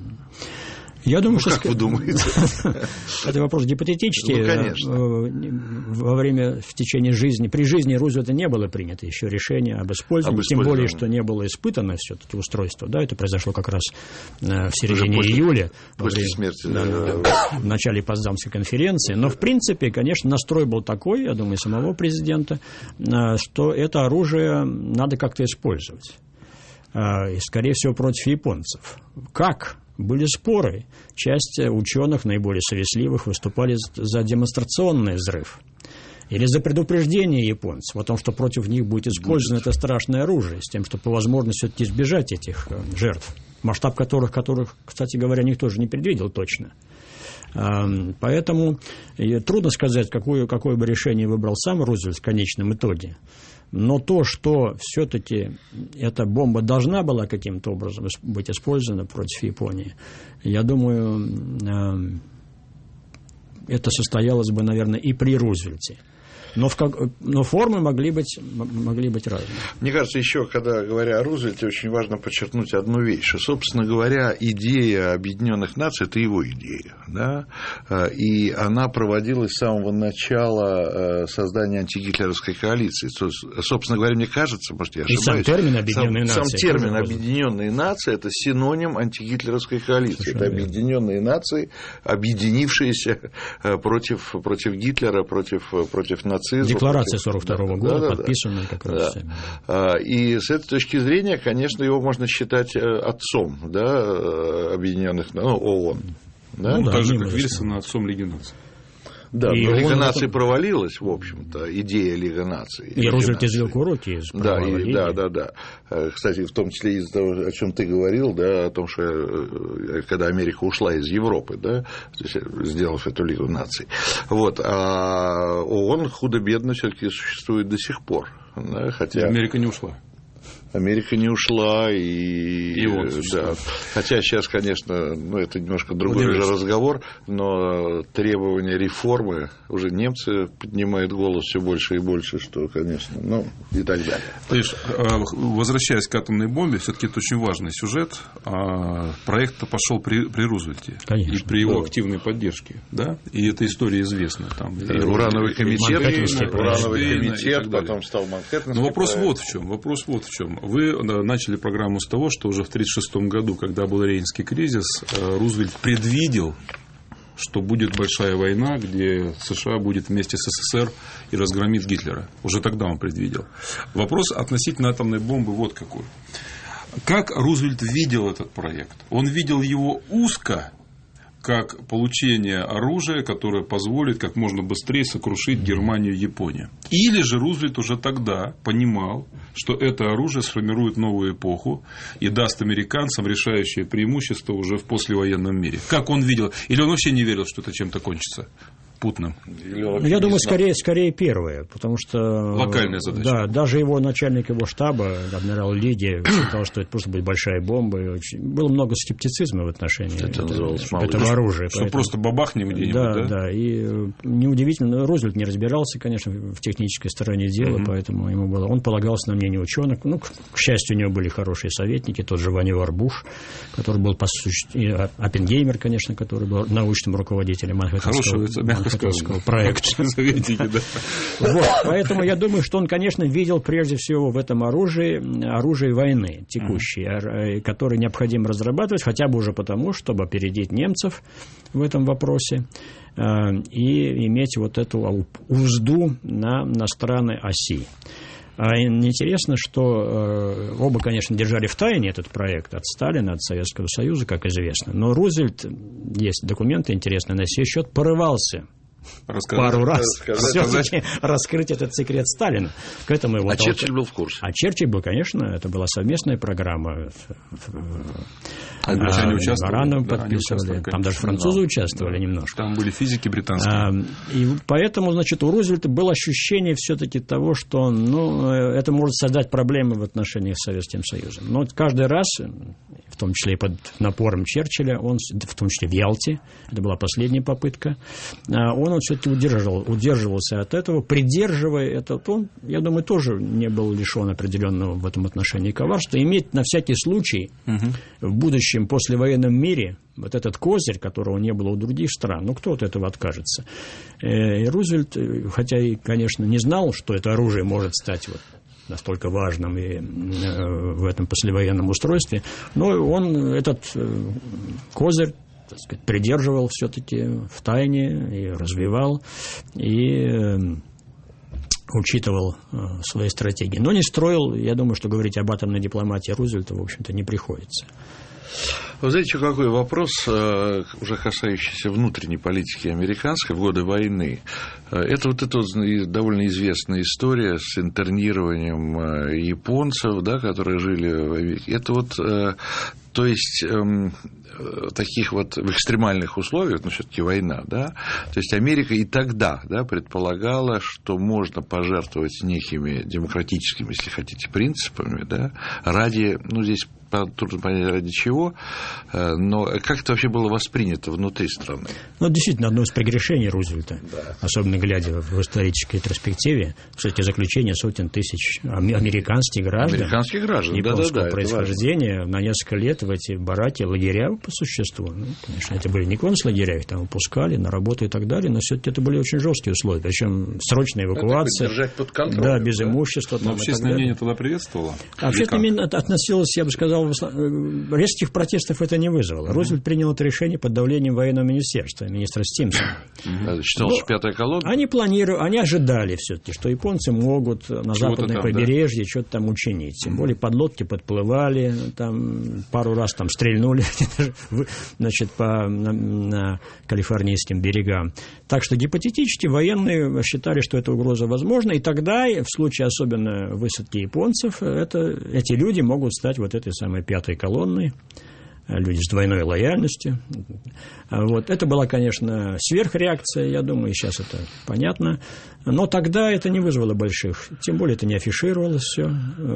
[SPEAKER 4] Я думаю,
[SPEAKER 2] ну,
[SPEAKER 4] что...
[SPEAKER 2] Как вы думаете?
[SPEAKER 4] Это вопрос гипотетический.
[SPEAKER 2] Ну, конечно.
[SPEAKER 4] Во время, в течение жизни, при жизни Рузвельта не было принято еще решение об использовании, об тем более, что не было испытано все-таки устройство. Да, это произошло как раз в середине
[SPEAKER 2] после,
[SPEAKER 4] июля.
[SPEAKER 2] После
[SPEAKER 4] время,
[SPEAKER 2] смерти.
[SPEAKER 4] Да, да. В начале Потсдамской конференции. Но, в принципе, конечно, настрой был такой, я думаю, самого президента, что это оружие надо как-то использовать. И, скорее всего, против японцев. Как? Были споры. Часть ученых, наиболее совестливых, выступали за демонстрационный взрыв. Или за предупреждение японцев о том, что против них будет использовано это страшное оружие, с тем, чтобы по возможности все-таки избежать этих жертв, масштаб которых, которых, кстати говоря, никто же не предвидел точно. Поэтому трудно сказать, какое, какое бы решение выбрал сам Рузвельт в конечном итоге. Но то, что все-таки эта бомба должна была каким-то образом быть использована против Японии, я думаю, это состоялось бы, наверное, и при Рузвельте. Но, в как... Но формы могли быть, могли быть разные.
[SPEAKER 2] Мне кажется, еще, когда говоря о Рузвельте, очень важно подчеркнуть одну вещь. Что, собственно говоря, идея Объединенных Наций – это его идея. Да? И она проводилась с самого начала создания антигитлеровской коалиции. Собственно говоря, мне кажется, может, я ошибаюсь.
[SPEAKER 4] И сам термин «Объединенные
[SPEAKER 2] сам,
[SPEAKER 4] нации».
[SPEAKER 2] Сам термин «Объединенные нации» – это синоним антигитлеровской коалиции. Совершенно это Объединенные нации, объединившиеся против, против Гитлера, против, против нацизма.
[SPEAKER 4] Декларация сорок второго года, да, да, подписанная как раз.
[SPEAKER 2] Да. И с этой точки зрения, конечно, его можно считать отцом, да, Объединенных, ну, ООН. Да?
[SPEAKER 3] Ну, так же, как Вильсон, отцом Лиги наций.
[SPEAKER 2] Да, и но Лига наций это... провалилась, в общем-то, идея Лиги наций.
[SPEAKER 4] И Рузвельт извлек уроки из
[SPEAKER 2] да, и, да, да, да. Кстати, в том числе из-за того, о чем ты говорил, да, о том, что когда Америка ушла из Европы, да, сделав эту Лигу наций. Вот, а ООН худо-бедно все-таки существует до сих пор. Да, хотя...
[SPEAKER 3] Америка не ушла.
[SPEAKER 2] Америка не ушла, и,
[SPEAKER 3] и он
[SPEAKER 2] да. Хотя сейчас, конечно, ну, это немножко другой уже разговор, но требования реформы, уже немцы поднимают голос все больше и больше, что, конечно, ну, и так далее.
[SPEAKER 3] То есть, возвращаясь к атомной бомбе, все-таки это очень важный сюжет. Проект-то пошел при, при Рузвельте.
[SPEAKER 4] Конечно.
[SPEAKER 3] И при его да. активной поддержке. Да? И эта история известна. Там,
[SPEAKER 2] и урановый комитет, урановый комитет, потом стал Манхэттенский.
[SPEAKER 3] Но вопрос вот в чем. Вопрос вот в чем. Вы начали программу с того, что уже в тысяча девятьсот тридцать шестом году, когда был Рейнский кризис, Рузвельт предвидел, что будет большая война, где США будет вместе с СССР и разгромит Гитлера. Уже тогда он предвидел. Вопрос относительно атомной бомбы вот какой. Как Рузвельт видел этот проект? Он видел его узко, как получение оружия, которое позволит как можно быстрее сокрушить Германию и Японию. Или же Рузвельт уже тогда понимал, что это оружие сформирует новую эпоху и даст американцам решающее преимущество уже в послевоенном мире. Как он видел? Или он вообще не верил, что это чем-то кончится? Путным.
[SPEAKER 4] Я думаю, скорее, скорее первое, потому что...
[SPEAKER 3] Локальная задача.
[SPEAKER 4] Да, даже его начальник его штаба, адмирал Лиди, считал, что это просто будет большая бомба. И очень... Было много скептицизма в отношении это этого, этого оружия.
[SPEAKER 3] Что поэтому... просто бабахнем где-нибудь,
[SPEAKER 4] да?
[SPEAKER 3] Да,
[SPEAKER 4] да. И неудивительно, Рузвельт не разбирался, конечно, в технической стороне дела, mm-hmm. поэтому ему было... Он полагался на мнение ученых. Ну, к счастью, у него были хорошие советники, тот же Ванивар Буш, который был по существу... Оппенгеймер, конечно, который был научным руководителем Манхэттенского... проекта.
[SPEAKER 3] Да.
[SPEAKER 4] Вот, поэтому я думаю, что он, конечно, видел прежде всего в этом оружии оружие войны текущее, mm-hmm. которое необходимо разрабатывать, хотя бы уже потому, чтобы опередить немцев в этом вопросе и иметь вот эту узду на, на страны оси. А интересно, что оба, конечно, держали в тайне этот проект от Сталина, от Советского Союза, как известно. Но Рузвельт, есть документы интересные на сей счет, порывался
[SPEAKER 3] рассказать,
[SPEAKER 4] пару раз
[SPEAKER 3] рассказать.
[SPEAKER 4] все-таки раскрыть этот секрет Сталина. К этому его
[SPEAKER 2] а
[SPEAKER 4] толкали.
[SPEAKER 2] Черчилль был в курсе?
[SPEAKER 4] А Черчилль был, конечно, это была совместная программа.
[SPEAKER 3] Англичане
[SPEAKER 4] а,
[SPEAKER 3] участвовали.
[SPEAKER 4] Барановым
[SPEAKER 3] Да,
[SPEAKER 4] подписывали.
[SPEAKER 3] Там
[SPEAKER 4] даже французы
[SPEAKER 3] да.
[SPEAKER 4] участвовали
[SPEAKER 3] да.
[SPEAKER 4] немножко.
[SPEAKER 3] Там были физики британские.
[SPEAKER 4] А, и поэтому, значит, у Рузвельта было ощущение все-таки того, что ну, это может создать проблемы в отношениях с Советским Союзом. Но каждый раз, в том числе и под напором Черчилля, он, в том числе в Ялте, это была последняя попытка, он, он все-таки удерживал, удерживался от этого, придерживая это. Он, я думаю, тоже не был лишен определенного в этом отношении коварства. Иметь на всякий случай угу. в будущем послевоенном мире вот этот козырь, которого не было у других стран, ну, кто от этого откажется? И Рузвельт, хотя и, конечно, не знал, что это оружие может стать вот настолько важным и в этом послевоенном устройстве, но он этот козырь, так сказать, придерживал все-таки в тайне и развивал, и учитывал свои стратегии. Но не строил, я думаю, что говорить об атомной дипломатии Рузвельта, в общем-то, не приходится.
[SPEAKER 2] Вы знаете, какой вопрос, уже касающийся внутренней политики американской в годы войны. Это вот эта довольно известная история с интернированием японцев, да, которые жили... Это вот... То есть, эм, таких вот в экстремальных условиях, ну, все-таки война, да, то есть Америка и тогда, да, предполагала, что можно пожертвовать некими демократическими, если хотите, принципами, да, ради, ну, здесь трудно понять, ради чего, но как это вообще было воспринято внутри страны?
[SPEAKER 4] Ну, действительно, одно из прегрешений Рузвельта, да. особенно глядя в исторической ретроспективе, все-таки заключение сотен тысяч американских граждан,
[SPEAKER 2] американских граждан
[SPEAKER 4] японского
[SPEAKER 2] да, да, да,
[SPEAKER 4] происхождения на несколько лет в эти бараки, лагеря по существу. Ну, конечно, это были не концлагеря, их там выпускали на работу и так далее, но все-таки это были очень жесткие условия, причем срочная эвакуация,
[SPEAKER 2] держать под контролем,
[SPEAKER 4] да, без
[SPEAKER 2] да?
[SPEAKER 4] имущества.
[SPEAKER 3] Но общественное мнение тогда приветствовало?
[SPEAKER 4] Общественное мнение относилось, я бы сказал, резких протестов это не вызвало. Mm-hmm. Рузвельт принял это решение под давлением военного министерства, министра Стимсона.
[SPEAKER 2] Mm-hmm. Считал, что пятая колонна?
[SPEAKER 4] Они планировали, они ожидали все-таки, что японцы могут на
[SPEAKER 3] Чего-то
[SPEAKER 4] западное там, побережье да? что-то там учинить. Тем mm-hmm. более подлодки подплывали, там пару раз там стрельнули значит, по на, на калифорнийским берегам. Так что гипотетически военные считали, что эта угроза возможна, и тогда, в случае особенно высадки японцев, это, эти люди могут стать вот этой самой пятой колонной, люди с двойной лояльностью. Вот. Это была, конечно, сверхреакция, я думаю, и сейчас это понятно. Но тогда это не вызвало больших, тем более это не афишировалось все.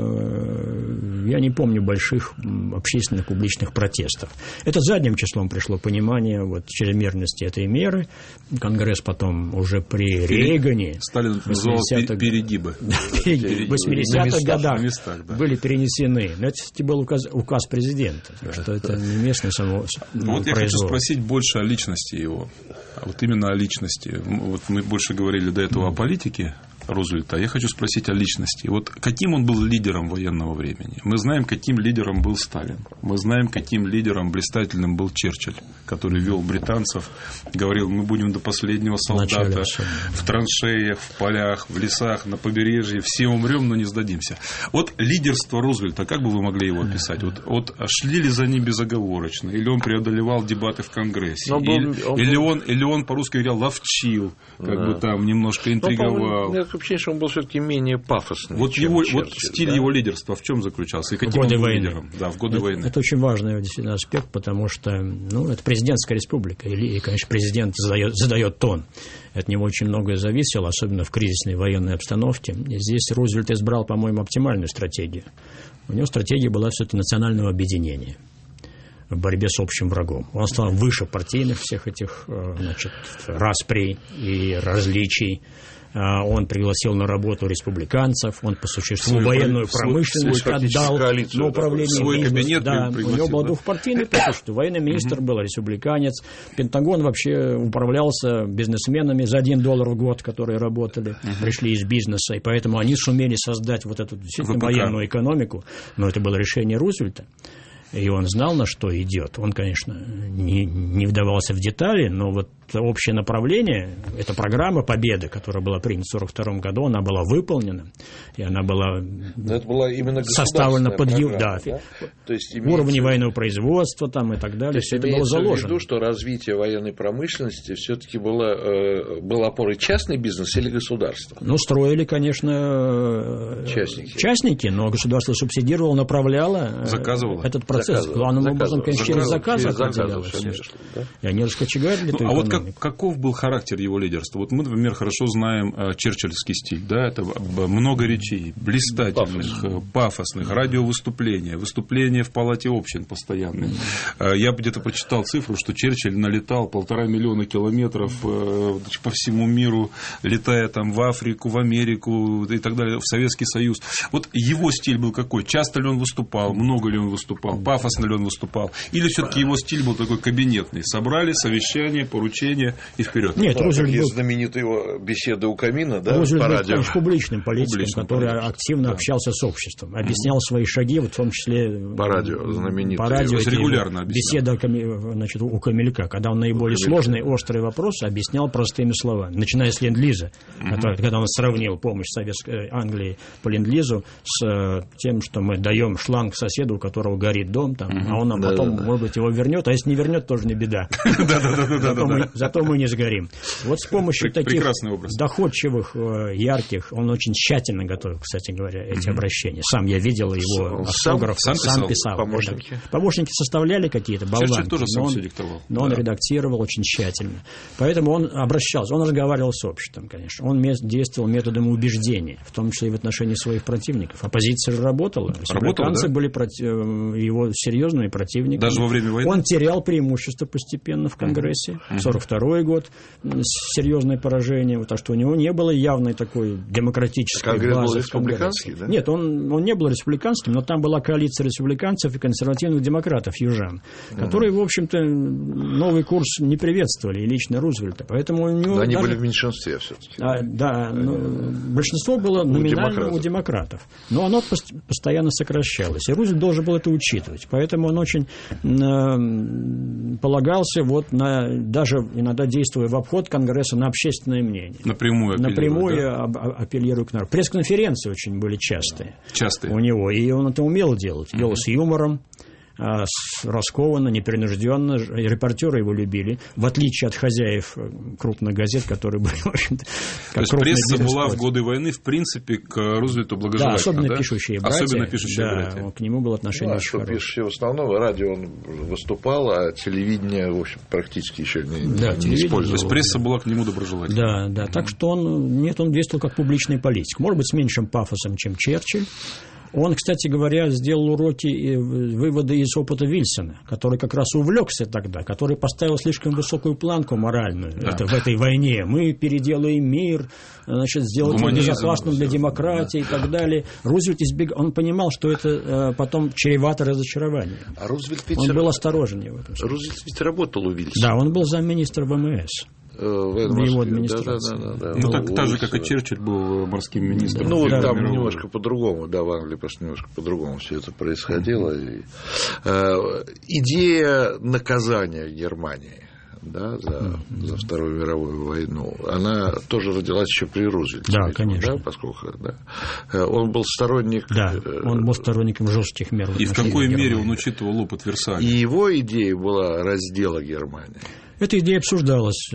[SPEAKER 4] Я не помню больших общественных публичных протестов. Это задним числом пришло понимание вот, чрезмерности этой меры. Конгресс потом уже при Рейгане...
[SPEAKER 3] Сталин называл перегибы.
[SPEAKER 4] В восьмидесятых годах были перенесены. Но это был указ, указ президента, что это не местное само
[SPEAKER 3] Вот я хочу спросить больше о личности его. Вот именно о личности. Вот мы больше говорили до этого о политике Рузвельта. Я хочу спросить о личности. Вот каким он был лидером военного времени? Мы знаем, каким лидером был Сталин. Мы знаем, каким лидером блистательным был Черчилль, который вел британцев, говорил, мы будем до последнего солдата в траншеях, в полях, в лесах, на побережье. Все умрем, но не сдадимся. Вот лидерство Рузвельта, как бы вы могли его описать? Вот, вот шли ли за ним безоговорочно? Или он преодолевал дебаты в Конгрессе? Был, или, он, или, он, или он, по-русски говоря, ловчил, как да. бы там немножко интриговал?
[SPEAKER 2] Ощущение, что он был все-таки менее пафосный.
[SPEAKER 3] Вот, его, Черчилль, вот стиль да? его лидерства в чем заключался? И каким
[SPEAKER 4] в годы
[SPEAKER 3] он был
[SPEAKER 4] войны.
[SPEAKER 3] лидером? Да, в годы
[SPEAKER 4] это,
[SPEAKER 3] войны.
[SPEAKER 4] Это очень важный действительно аспект, потому что ну, это президентская республика. И, и, конечно, президент задает, задает тон. От него очень многое зависело, особенно в кризисной военной обстановке. И здесь Рузвельт избрал, по-моему, оптимальную стратегию. У него стратегия была все-таки национального объединения в борьбе с общим врагом. Он стал выше партийных всех этих значит, расприй и различий. Он пригласил на работу республиканцев, он по существу свой, военную свой, промышленность свой, отдал на управление
[SPEAKER 3] свой
[SPEAKER 4] бизнесом.
[SPEAKER 3] Кабинет
[SPEAKER 4] да, у него был двухпартийный, по существу. Военный министр был республиканец. Пентагон вообще управлялся бизнесменами за один доллар в год, которые работали, uh-huh. пришли из бизнеса, и поэтому они сумели создать вот эту действительно военную экономику. Но это было решение Рузвельта. И он знал, на что идет. Он, конечно, не, не вдавался в детали, но вот это общее направление, эта программа Победы, которая была принята в сорок втором году, она была выполнена, и она была,
[SPEAKER 2] это была именно
[SPEAKER 4] составлена под
[SPEAKER 2] программа,
[SPEAKER 4] да,
[SPEAKER 2] да? То есть имеется...
[SPEAKER 4] уровни военного производства там, и так далее.
[SPEAKER 2] То есть
[SPEAKER 4] все это было заложено.
[SPEAKER 2] В виду, что развитие военной промышленности все-таки было, э, было опорой частный бизнес или государство?
[SPEAKER 4] Ну, строили, конечно,
[SPEAKER 2] частники,
[SPEAKER 4] частники, но государство субсидировало, направляло
[SPEAKER 3] заказывало.
[SPEAKER 4] этот процесс.
[SPEAKER 2] Заказывало.
[SPEAKER 4] Главным
[SPEAKER 2] Заказывало.
[SPEAKER 4] образом, конечно, через заказ определялось.
[SPEAKER 2] Да?
[SPEAKER 4] И они раскочегарили эту
[SPEAKER 3] ну, а вот
[SPEAKER 4] экономику.
[SPEAKER 3] как, каков был характер его лидерства? Вот мы, например, хорошо знаем э, черчилльский стиль. Да? Это много речей, блистательных, пафосных, пафосных радиовыступления, выступления в палате общин постоянные. Э, я где-то прочитал цифру, что Черчилль налетал полтора миллиона километров э, по всему миру, летая там в Африку, в Америку и так далее, в Советский Союз. Вот его стиль был какой? Часто ли он выступал? Много ли он выступал? Пафосно ли он выступал? Или все-таки его стиль был такой кабинетный? Собрали совещание, поручение и вперед.
[SPEAKER 4] Нет,
[SPEAKER 2] да,
[SPEAKER 4] Рузвельт
[SPEAKER 2] есть
[SPEAKER 4] был...
[SPEAKER 2] знаменитые его беседы у камина, да,
[SPEAKER 4] Рузвельт
[SPEAKER 2] по
[SPEAKER 4] был,
[SPEAKER 2] радио.
[SPEAKER 4] конечно, публичным политиком,
[SPEAKER 3] Публичным
[SPEAKER 4] который
[SPEAKER 3] политиком.
[SPEAKER 4] активно
[SPEAKER 3] да.
[SPEAKER 4] общался с обществом, объяснял свои шаги, вот в том числе
[SPEAKER 2] По радио, знаменитые.
[SPEAKER 4] по радио,
[SPEAKER 3] регулярно
[SPEAKER 4] беседа значит, у Камелька, когда он наиболее сложные, острые вопросы объяснял простыми словами, начиная с Ленд-Лиза, mm-hmm. который, когда он сравнил помощь Советской Англии по Ленд-Лизу с э, тем, что мы даем шланг соседу, у которого горит дом, там, mm-hmm. а он нам да, потом, да, да. может быть, его вернет, а если не вернет, тоже не беда. Зато мы не сгорим. Вот с помощью таких доходчивых, ярких, он очень тщательно готовил, кстати говоря, эти обращения. Сам я видел его автограф, сам писал. Помощники составляли какие-то болванки, но он редактировал очень тщательно. Поэтому он обращался, он разговаривал с обществом, конечно. Он действовал методом убеждения, в том числе и в отношении своих противников. Оппозиция же работала. Республиканцы были его серьезными противниками.
[SPEAKER 3] Даже во время войны?
[SPEAKER 4] Он терял преимущество постепенно в Конгрессе. сорок второй год, серьезное поражение, так что у него не было явной такой демократической
[SPEAKER 2] Конгресс
[SPEAKER 4] базы.
[SPEAKER 2] был республиканский, да?
[SPEAKER 4] Нет, он, он не был республиканским, но там была коалиция республиканцев и консервативных демократов, южан, mm-hmm. которые, в общем-то, новый курс не приветствовали, и лично Рузвельта. Поэтому у него
[SPEAKER 2] но они
[SPEAKER 4] даже...
[SPEAKER 2] были в меньшинстве все-таки.
[SPEAKER 4] А, да, ну, большинство было номинально демократов. у демократов, но оно постоянно сокращалось, и Рузвельт должен был это учитывать. Поэтому он очень э, полагался вот на, даже иногда действуя в обход Конгресса, на общественное мнение.
[SPEAKER 3] Напрямую апеллируя.
[SPEAKER 4] Напрямую
[SPEAKER 3] да?
[SPEAKER 4] об, апеллируя к народу. Пресс-конференции очень были частые.
[SPEAKER 3] Частые.
[SPEAKER 4] У него, и он это умел делать. Делал mm-hmm. с юмором, раскованно, непринужденно. Репортеры его любили, в отличие от хозяев крупных газет, которые были, в общем-то, как
[SPEAKER 3] то есть пресса была в годы войны, в принципе, к Рузвельту благожелательна,
[SPEAKER 4] да? Особенно
[SPEAKER 3] да?
[SPEAKER 4] пишущие братья.
[SPEAKER 3] Особенно пишущие
[SPEAKER 4] да,
[SPEAKER 3] братья.
[SPEAKER 4] К нему было отношение
[SPEAKER 2] ну, а
[SPEAKER 4] очень
[SPEAKER 2] что
[SPEAKER 4] хорошее.
[SPEAKER 2] пишущие в основном, радио он выступал, а телевидение, в общем, практически еще не,
[SPEAKER 4] да,
[SPEAKER 2] не использовал.
[SPEAKER 3] То есть пресса была к нему доброжелательна.
[SPEAKER 4] Да, да, mm-hmm. так что он, нет, он действовал как публичный политик. Может быть, с меньшим пафосом, чем Черчилль. Он, кстати говоря, сделал уроки и выводы из опыта Вильсона, который как раз увлекся тогда, который поставил слишком высокую планку моральную да. это, в этой войне. Мы переделаем мир, значит, сделать его безопасным для демократии да. и так далее. Рузвельт избегал, он понимал, что это э, потом чревато разочарованием.
[SPEAKER 2] А Рузвельт ведь...
[SPEAKER 4] Он был осторожнее в этом смысле.
[SPEAKER 2] Рузвельт ведь работал у Вильсона.
[SPEAKER 4] Да, он был замминистра ВМС.
[SPEAKER 2] В,
[SPEAKER 4] в его администрации.
[SPEAKER 2] Да, да, да, да.
[SPEAKER 3] Ну, так, так же, как и Черчилль был морским министром.
[SPEAKER 2] Ну,
[SPEAKER 3] да,
[SPEAKER 2] там
[SPEAKER 3] мирового.
[SPEAKER 2] немножко по-другому, да, в Англии просто немножко по-другому все это происходило. И, э, идея наказания Германии, да, за, за Вторую мировую войну, она тоже родилась еще при Рузвельте.
[SPEAKER 4] Да,
[SPEAKER 2] видимо,
[SPEAKER 4] конечно.
[SPEAKER 2] Да, поскольку да, он был сторонник...
[SPEAKER 4] Да, он был сторонником жестких мер.
[SPEAKER 3] И в какой мере он учитывал опыт Версаля?
[SPEAKER 2] И его идея была раздела Германии.
[SPEAKER 4] Эта идея обсуждалась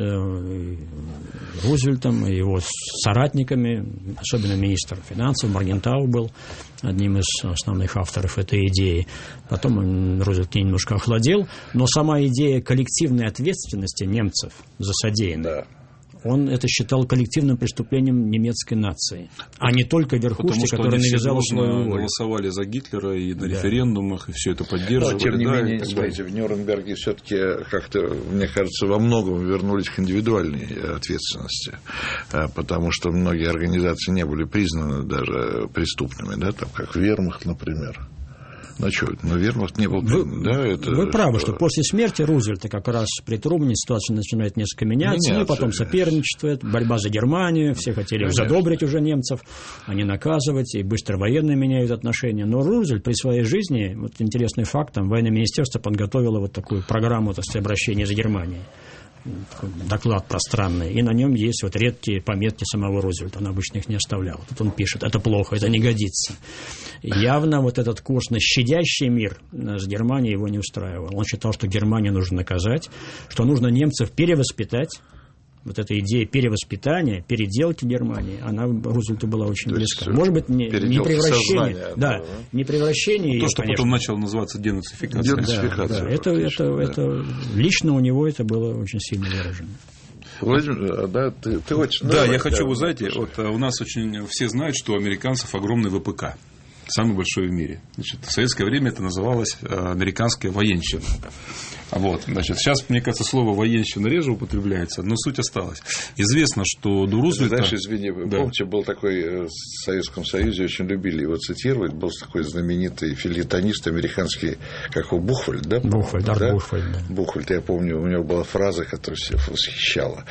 [SPEAKER 4] Рузвельтом и его соратниками, особенно министр финансов Моргентау был одним из основных авторов этой идеи. Потом Рузвельт немножко охладел, но сама идея коллективной ответственности немцев за содеянное, да. он это считал коллективным преступлением немецкой нации, а не только верхушки, которая навязала свою волю.
[SPEAKER 3] Голосовали за Гитлера и на да. референдумах, и все это поддерживали.
[SPEAKER 2] Но, тем не
[SPEAKER 3] да,
[SPEAKER 2] менее, смотрите, в Нюрнберге все-таки как-то, мне кажется, во многом вернулись к индивидуальной ответственности, потому что многие организации не были признаны даже преступными, да, там, как Вермахт, например. Ну, что, но Вермахт не был...
[SPEAKER 4] Вы,
[SPEAKER 2] да, это
[SPEAKER 4] вы правы,
[SPEAKER 2] что...
[SPEAKER 4] что после смерти Рузвельта как раз при Трумэне ситуация начинает несколько меняться, ну, потом соперничество, борьба за Германию, все хотели Конечно. задобрить уже немцев, а не наказывать, и быстро военные меняют отношения. Но Рузвельт при своей жизни, вот интересный факт, там военное министерство подготовило вот такую программу, так сказать, обращения за Германией. доклад пространный, и на нем есть вот редкие пометки самого Рузвельта. Он обычно их не оставлял. Тут он пишет: это плохо, это не годится. Явно вот этот курс на щадящий мир с Германией его не устраивал. Он считал, что Германию нужно наказать, что нужно немцев перевоспитать. Вот эта идея перевоспитания, переделки Германии, она Рузвельту была очень то близка. Может быть, не, не превращение, да, да, не превращение.
[SPEAKER 3] То,
[SPEAKER 4] ее,
[SPEAKER 3] что
[SPEAKER 4] конечно,
[SPEAKER 3] потом начало называться денацификацией.
[SPEAKER 2] Денацификация.
[SPEAKER 4] Да, да, это, это, да. это лично у него это было очень сильно выражено.
[SPEAKER 2] Владимир, да, ты, ты очень...
[SPEAKER 3] Да, я хочу, вы знаете, вот у нас очень все знают, что у американцев огромный вэ пэ ка. Самый большой в мире. Значит, в советское время это называлось американская военщина. Вот, значит, сейчас, мне кажется, слово военщина реже употребляется, но суть осталась. Известно, что до Рузвельта...
[SPEAKER 2] Знаешь, извини, да. Помните, был такой в Советском Союзе, очень любили его цитировать, был такой знаменитый фельетонист американский, как его, Бухвальд, да?
[SPEAKER 4] Бухвальд, да? Бухвальд, да.
[SPEAKER 2] Бухвальд, я помню, у него была фраза, которая всех восхищала.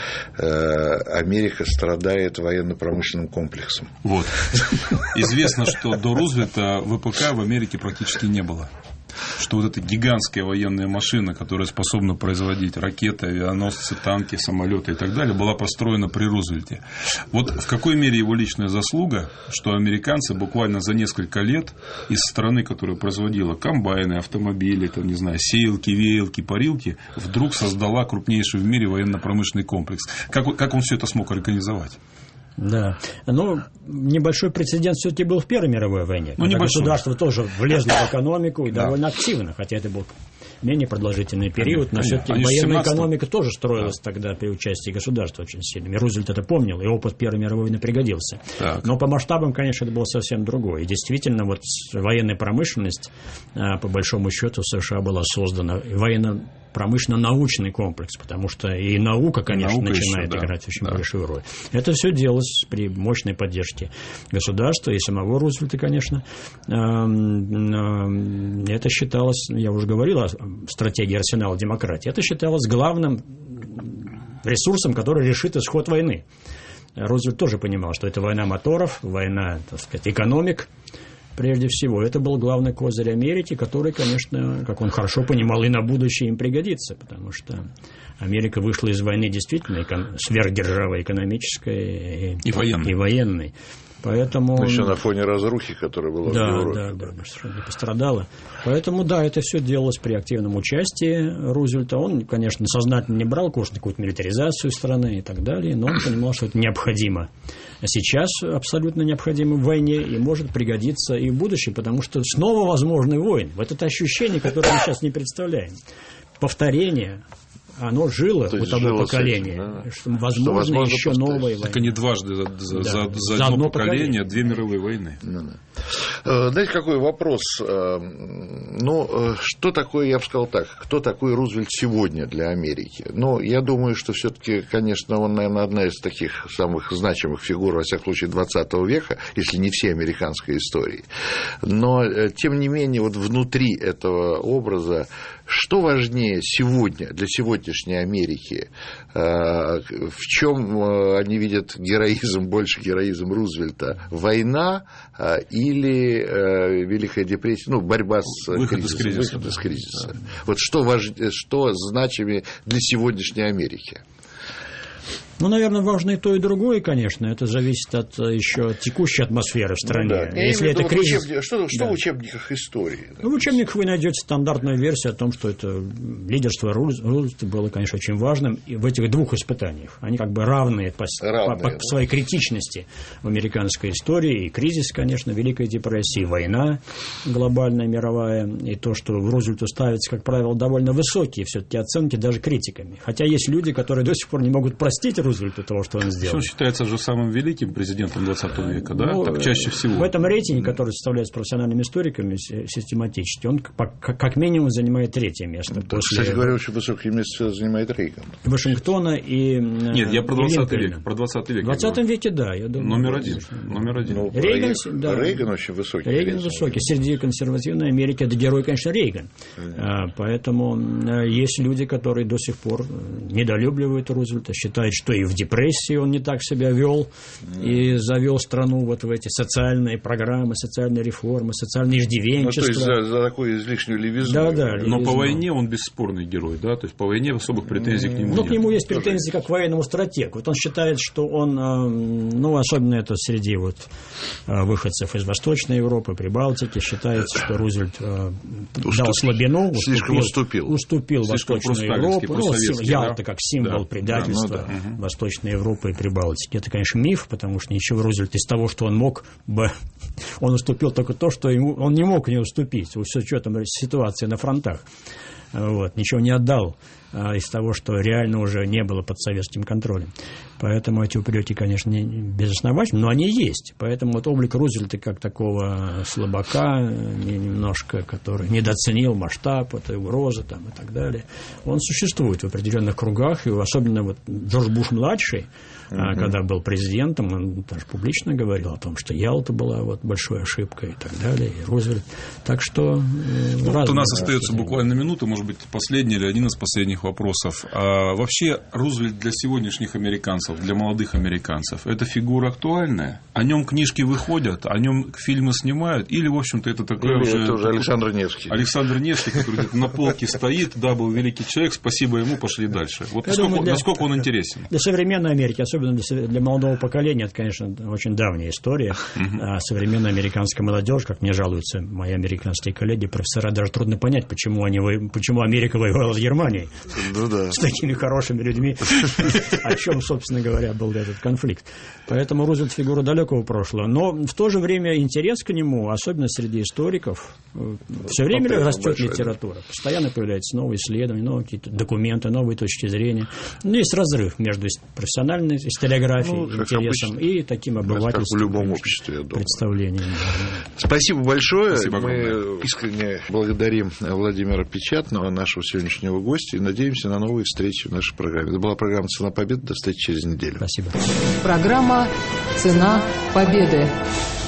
[SPEAKER 2] Америка страдает военно-промышленным комплексом.
[SPEAKER 3] Вот. Известно, что до Рузвельта вэ пэ ка в Америке практически не было. Что вот эта гигантская военная машина, которая способна производить ракеты, авианосцы, танки, самолеты и так далее, была построена при Рузвельте. Вот в какой мере его личная заслуга, что американцы буквально за несколько лет из страны, которая производила комбайны, автомобили, там, не знаю, сеялки, веялки, парилки, вдруг создала крупнейший в мире военно-промышленный комплекс. Как, как он все это смог организовать?
[SPEAKER 4] Да, но небольшой прецедент все-таки был в Первой мировой войне,
[SPEAKER 3] ну,
[SPEAKER 4] когда государство тоже влезло в экономику и да. довольно активно, хотя это был менее продолжительный период, но все-таки военная экономика тоже строилась да. тогда при участии государства очень сильно. И Рузвельт это помнил, и опыт Первой мировой войны пригодился. Так. Но по масштабам, конечно, это было совсем другое. И действительно, вот военная промышленность, по большому счету, в США была создана, военно промышленно-научный комплекс, потому что и наука, конечно, наука начинает еще, да. играть очень да. большую роль. Это все делалось при мощной поддержке государства и самого Рузвельта, конечно. Это считалось, я уже говорил о стратегии арсенала демократии, это считалось главным ресурсом, который решит исход войны. Рузвельт тоже понимал, что это война моторов, война, так сказать, экономик. Прежде всего, это был главный козырь Америки, который, конечно, как он хорошо понимал, и на будущее им пригодится, потому что Америка вышла из войны действительно эко- сверхдержавой экономической и,
[SPEAKER 3] и, военной.
[SPEAKER 4] и военной. Поэтому...
[SPEAKER 2] Ну, еще на фоне разрухи, которая была
[SPEAKER 4] да,
[SPEAKER 2] в Европе.
[SPEAKER 4] Да, да, да, совершенно не пострадала. Поэтому, да, это все делалось при активном участии Рузвельта. Он, конечно, сознательно не брал курс на какую-то милитаризацию страны и так далее, но он понимал, что это необходимо. А сейчас абсолютно необходимо в войне и может пригодиться и в будущем, потому что снова возможны войны. Вот это ощущение, которое мы сейчас не представляем. Повторение... Оно жило у того поколения, этим, да? что, возможно, что возможно еще повторить. Новые войны.
[SPEAKER 3] Так они дважды за, за, да. за, за, за одно поколение, поколение две мировые войны.
[SPEAKER 2] Да, да. Знаете, какой вопрос? Ну, что такое, я бы сказал так, кто такой Рузвельт сегодня для Америки? Ну, я думаю, что все-таки, конечно, он, наверное, одна из таких самых значимых фигур, во всяком случае, двадцатого века, если не всей американской истории. Но, тем не менее, вот внутри этого образа, что важнее сегодня, для сегодняшней Америки? В чем они видят героизм, больше героизм Рузвельта? Война или Великая депрессия, ну, борьба с
[SPEAKER 3] выход
[SPEAKER 2] кризисом,
[SPEAKER 3] из кризиса,
[SPEAKER 2] выход из кризиса?
[SPEAKER 3] Да.
[SPEAKER 2] Вот что, важ... что значимее для сегодняшней Америки?
[SPEAKER 4] Ну, наверное, важно и то, и другое, конечно. Это зависит от еще текущей атмосферы в стране.
[SPEAKER 2] Ну, да.
[SPEAKER 4] Если это кризис...
[SPEAKER 2] учебник... Что, что
[SPEAKER 4] да.
[SPEAKER 2] в учебниках истории?
[SPEAKER 4] Ну, в учебниках вы найдете стандартную версию о том, что это лидерство Рузвельта было, конечно, очень важным и в этих двух испытаниях. Они как бы равные по, равные, по, по да. своей критичности в американской истории. И кризис, конечно, Великая депрессия, и война глобальная, мировая. И то, что в Рузвельту ставятся, как правило, довольно высокие все-таки оценки даже критиками. Хотя есть люди, которые до сих пор не могут простить Рузвельту того, что он сделал.
[SPEAKER 3] Он считается же самым великим президентом двадцатого века, да? Ну, так чаще всего.
[SPEAKER 4] В этом рейтинге, который составляется профессиональными историками систематически, он как минимум занимает третье место.
[SPEAKER 2] Да, после... Кстати говоря, очень высокое место занимает Рейган.
[SPEAKER 4] Вашингтона и
[SPEAKER 3] Нет, я про двадцатый век. Про двадцатый век.
[SPEAKER 4] В двадцатом веке, да, я думаю.
[SPEAKER 3] Номер один. Номер один.
[SPEAKER 2] Ну,
[SPEAKER 4] Рейган,
[SPEAKER 2] да. Рейган очень высокий.
[SPEAKER 4] Рейган высокий. Среди консервативной Америки это герой, конечно, Рейган. Mm. Поэтому есть люди, которые до сих пор недолюбливают Рузвельта, считают, что и и в депрессии он не так себя вел, и завел страну вот в эти социальные программы, социальные реформы, социальное иждивенчество.
[SPEAKER 2] Ну, то есть за, за такую излишнюю левизну.
[SPEAKER 4] Да, да,
[SPEAKER 3] Но
[SPEAKER 4] левизну.
[SPEAKER 3] по войне он бесспорный герой, да, то есть по войне особых претензий к нему
[SPEAKER 4] Ну,
[SPEAKER 3] нет.
[SPEAKER 4] к нему есть претензии как к военному стратегу. Вот он считает, что он, ну, особенно это среди вот выходцев из Восточной Европы, Прибалтики, считается, что Рузвельт Уступ... дал слабину,
[SPEAKER 2] слишком
[SPEAKER 4] уступил,
[SPEAKER 2] уступил,
[SPEAKER 4] уступил Восточную Европу. Ну, Ялта
[SPEAKER 3] да?
[SPEAKER 4] как символ
[SPEAKER 3] да.
[SPEAKER 4] предательства
[SPEAKER 3] да, ну, да.
[SPEAKER 4] Восточной Европы и Прибалтики. Это, конечно, миф, потому что ничего Рузвельт из того, что он мог бы, он уступил только то, что ему, он не мог не уступить, с учетом ситуации на фронтах. Вот, ничего не отдал а, из того, что реально уже не было под советским контролем. Поэтому эти упреки, конечно, не безосновательны, но они есть. Поэтому вот облик Рузвельта как такого слабака, немножко, который недооценил масштаб этой угрозы там, и так далее, он существует в определенных кругах, и особенно вот Джордж Буш-младший, Uh-huh. когда был президентом, он даже публично говорил о том, что Ялта была вот большой ошибкой и так далее, и Рузвельт. Так что...
[SPEAKER 3] Ну, вот у нас остается буквально минута, может быть, последний или один из последних вопросов. А вообще Рузвельт для сегодняшних американцев, для молодых американцев, это фигура актуальная? О нем книжки выходят, о нем фильмы снимают? Или, в общем-то, это такой
[SPEAKER 2] или
[SPEAKER 3] уже...
[SPEAKER 2] это уже Александр Невский.
[SPEAKER 3] Александр Невский, который где-то на полке стоит, да, был великий человек, спасибо ему, пошли дальше. Вот насколько, думаю, для... насколько он интересен?
[SPEAKER 4] Для современной Америки, особенно Для, для молодого поколения, это, конечно, очень давняя история. Uh-huh. А современная американская молодежь, как мне жалуются мои американские коллеги, профессора, даже трудно понять, почему, они, почему Америка воевала с Германией.
[SPEAKER 2] Ну, да.
[SPEAKER 4] С такими хорошими людьми. О чем, собственно говоря, был этот конфликт. Поэтому Рузвельт фигура далекого прошлого. Но в то же время интерес к нему, особенно среди историков, все время растет литература. Постоянно появляются новые исследования, новые какие-то документы, новые точки зрения. Но есть разрыв между профессиональной историографией, Ну, интересом и таким обывательским,
[SPEAKER 2] в любом обществе, я думаю,
[SPEAKER 4] представлением.
[SPEAKER 2] Спасибо большое.
[SPEAKER 3] Спасибо.
[SPEAKER 2] Мы искренне благодарим Владимира Печатного, нашего сегодняшнего гостя, и надеемся на новые встречи в нашей программе. Это была программа «Цена победы». До встречи через неделю.
[SPEAKER 4] Спасибо.
[SPEAKER 1] Программа «Цена победы».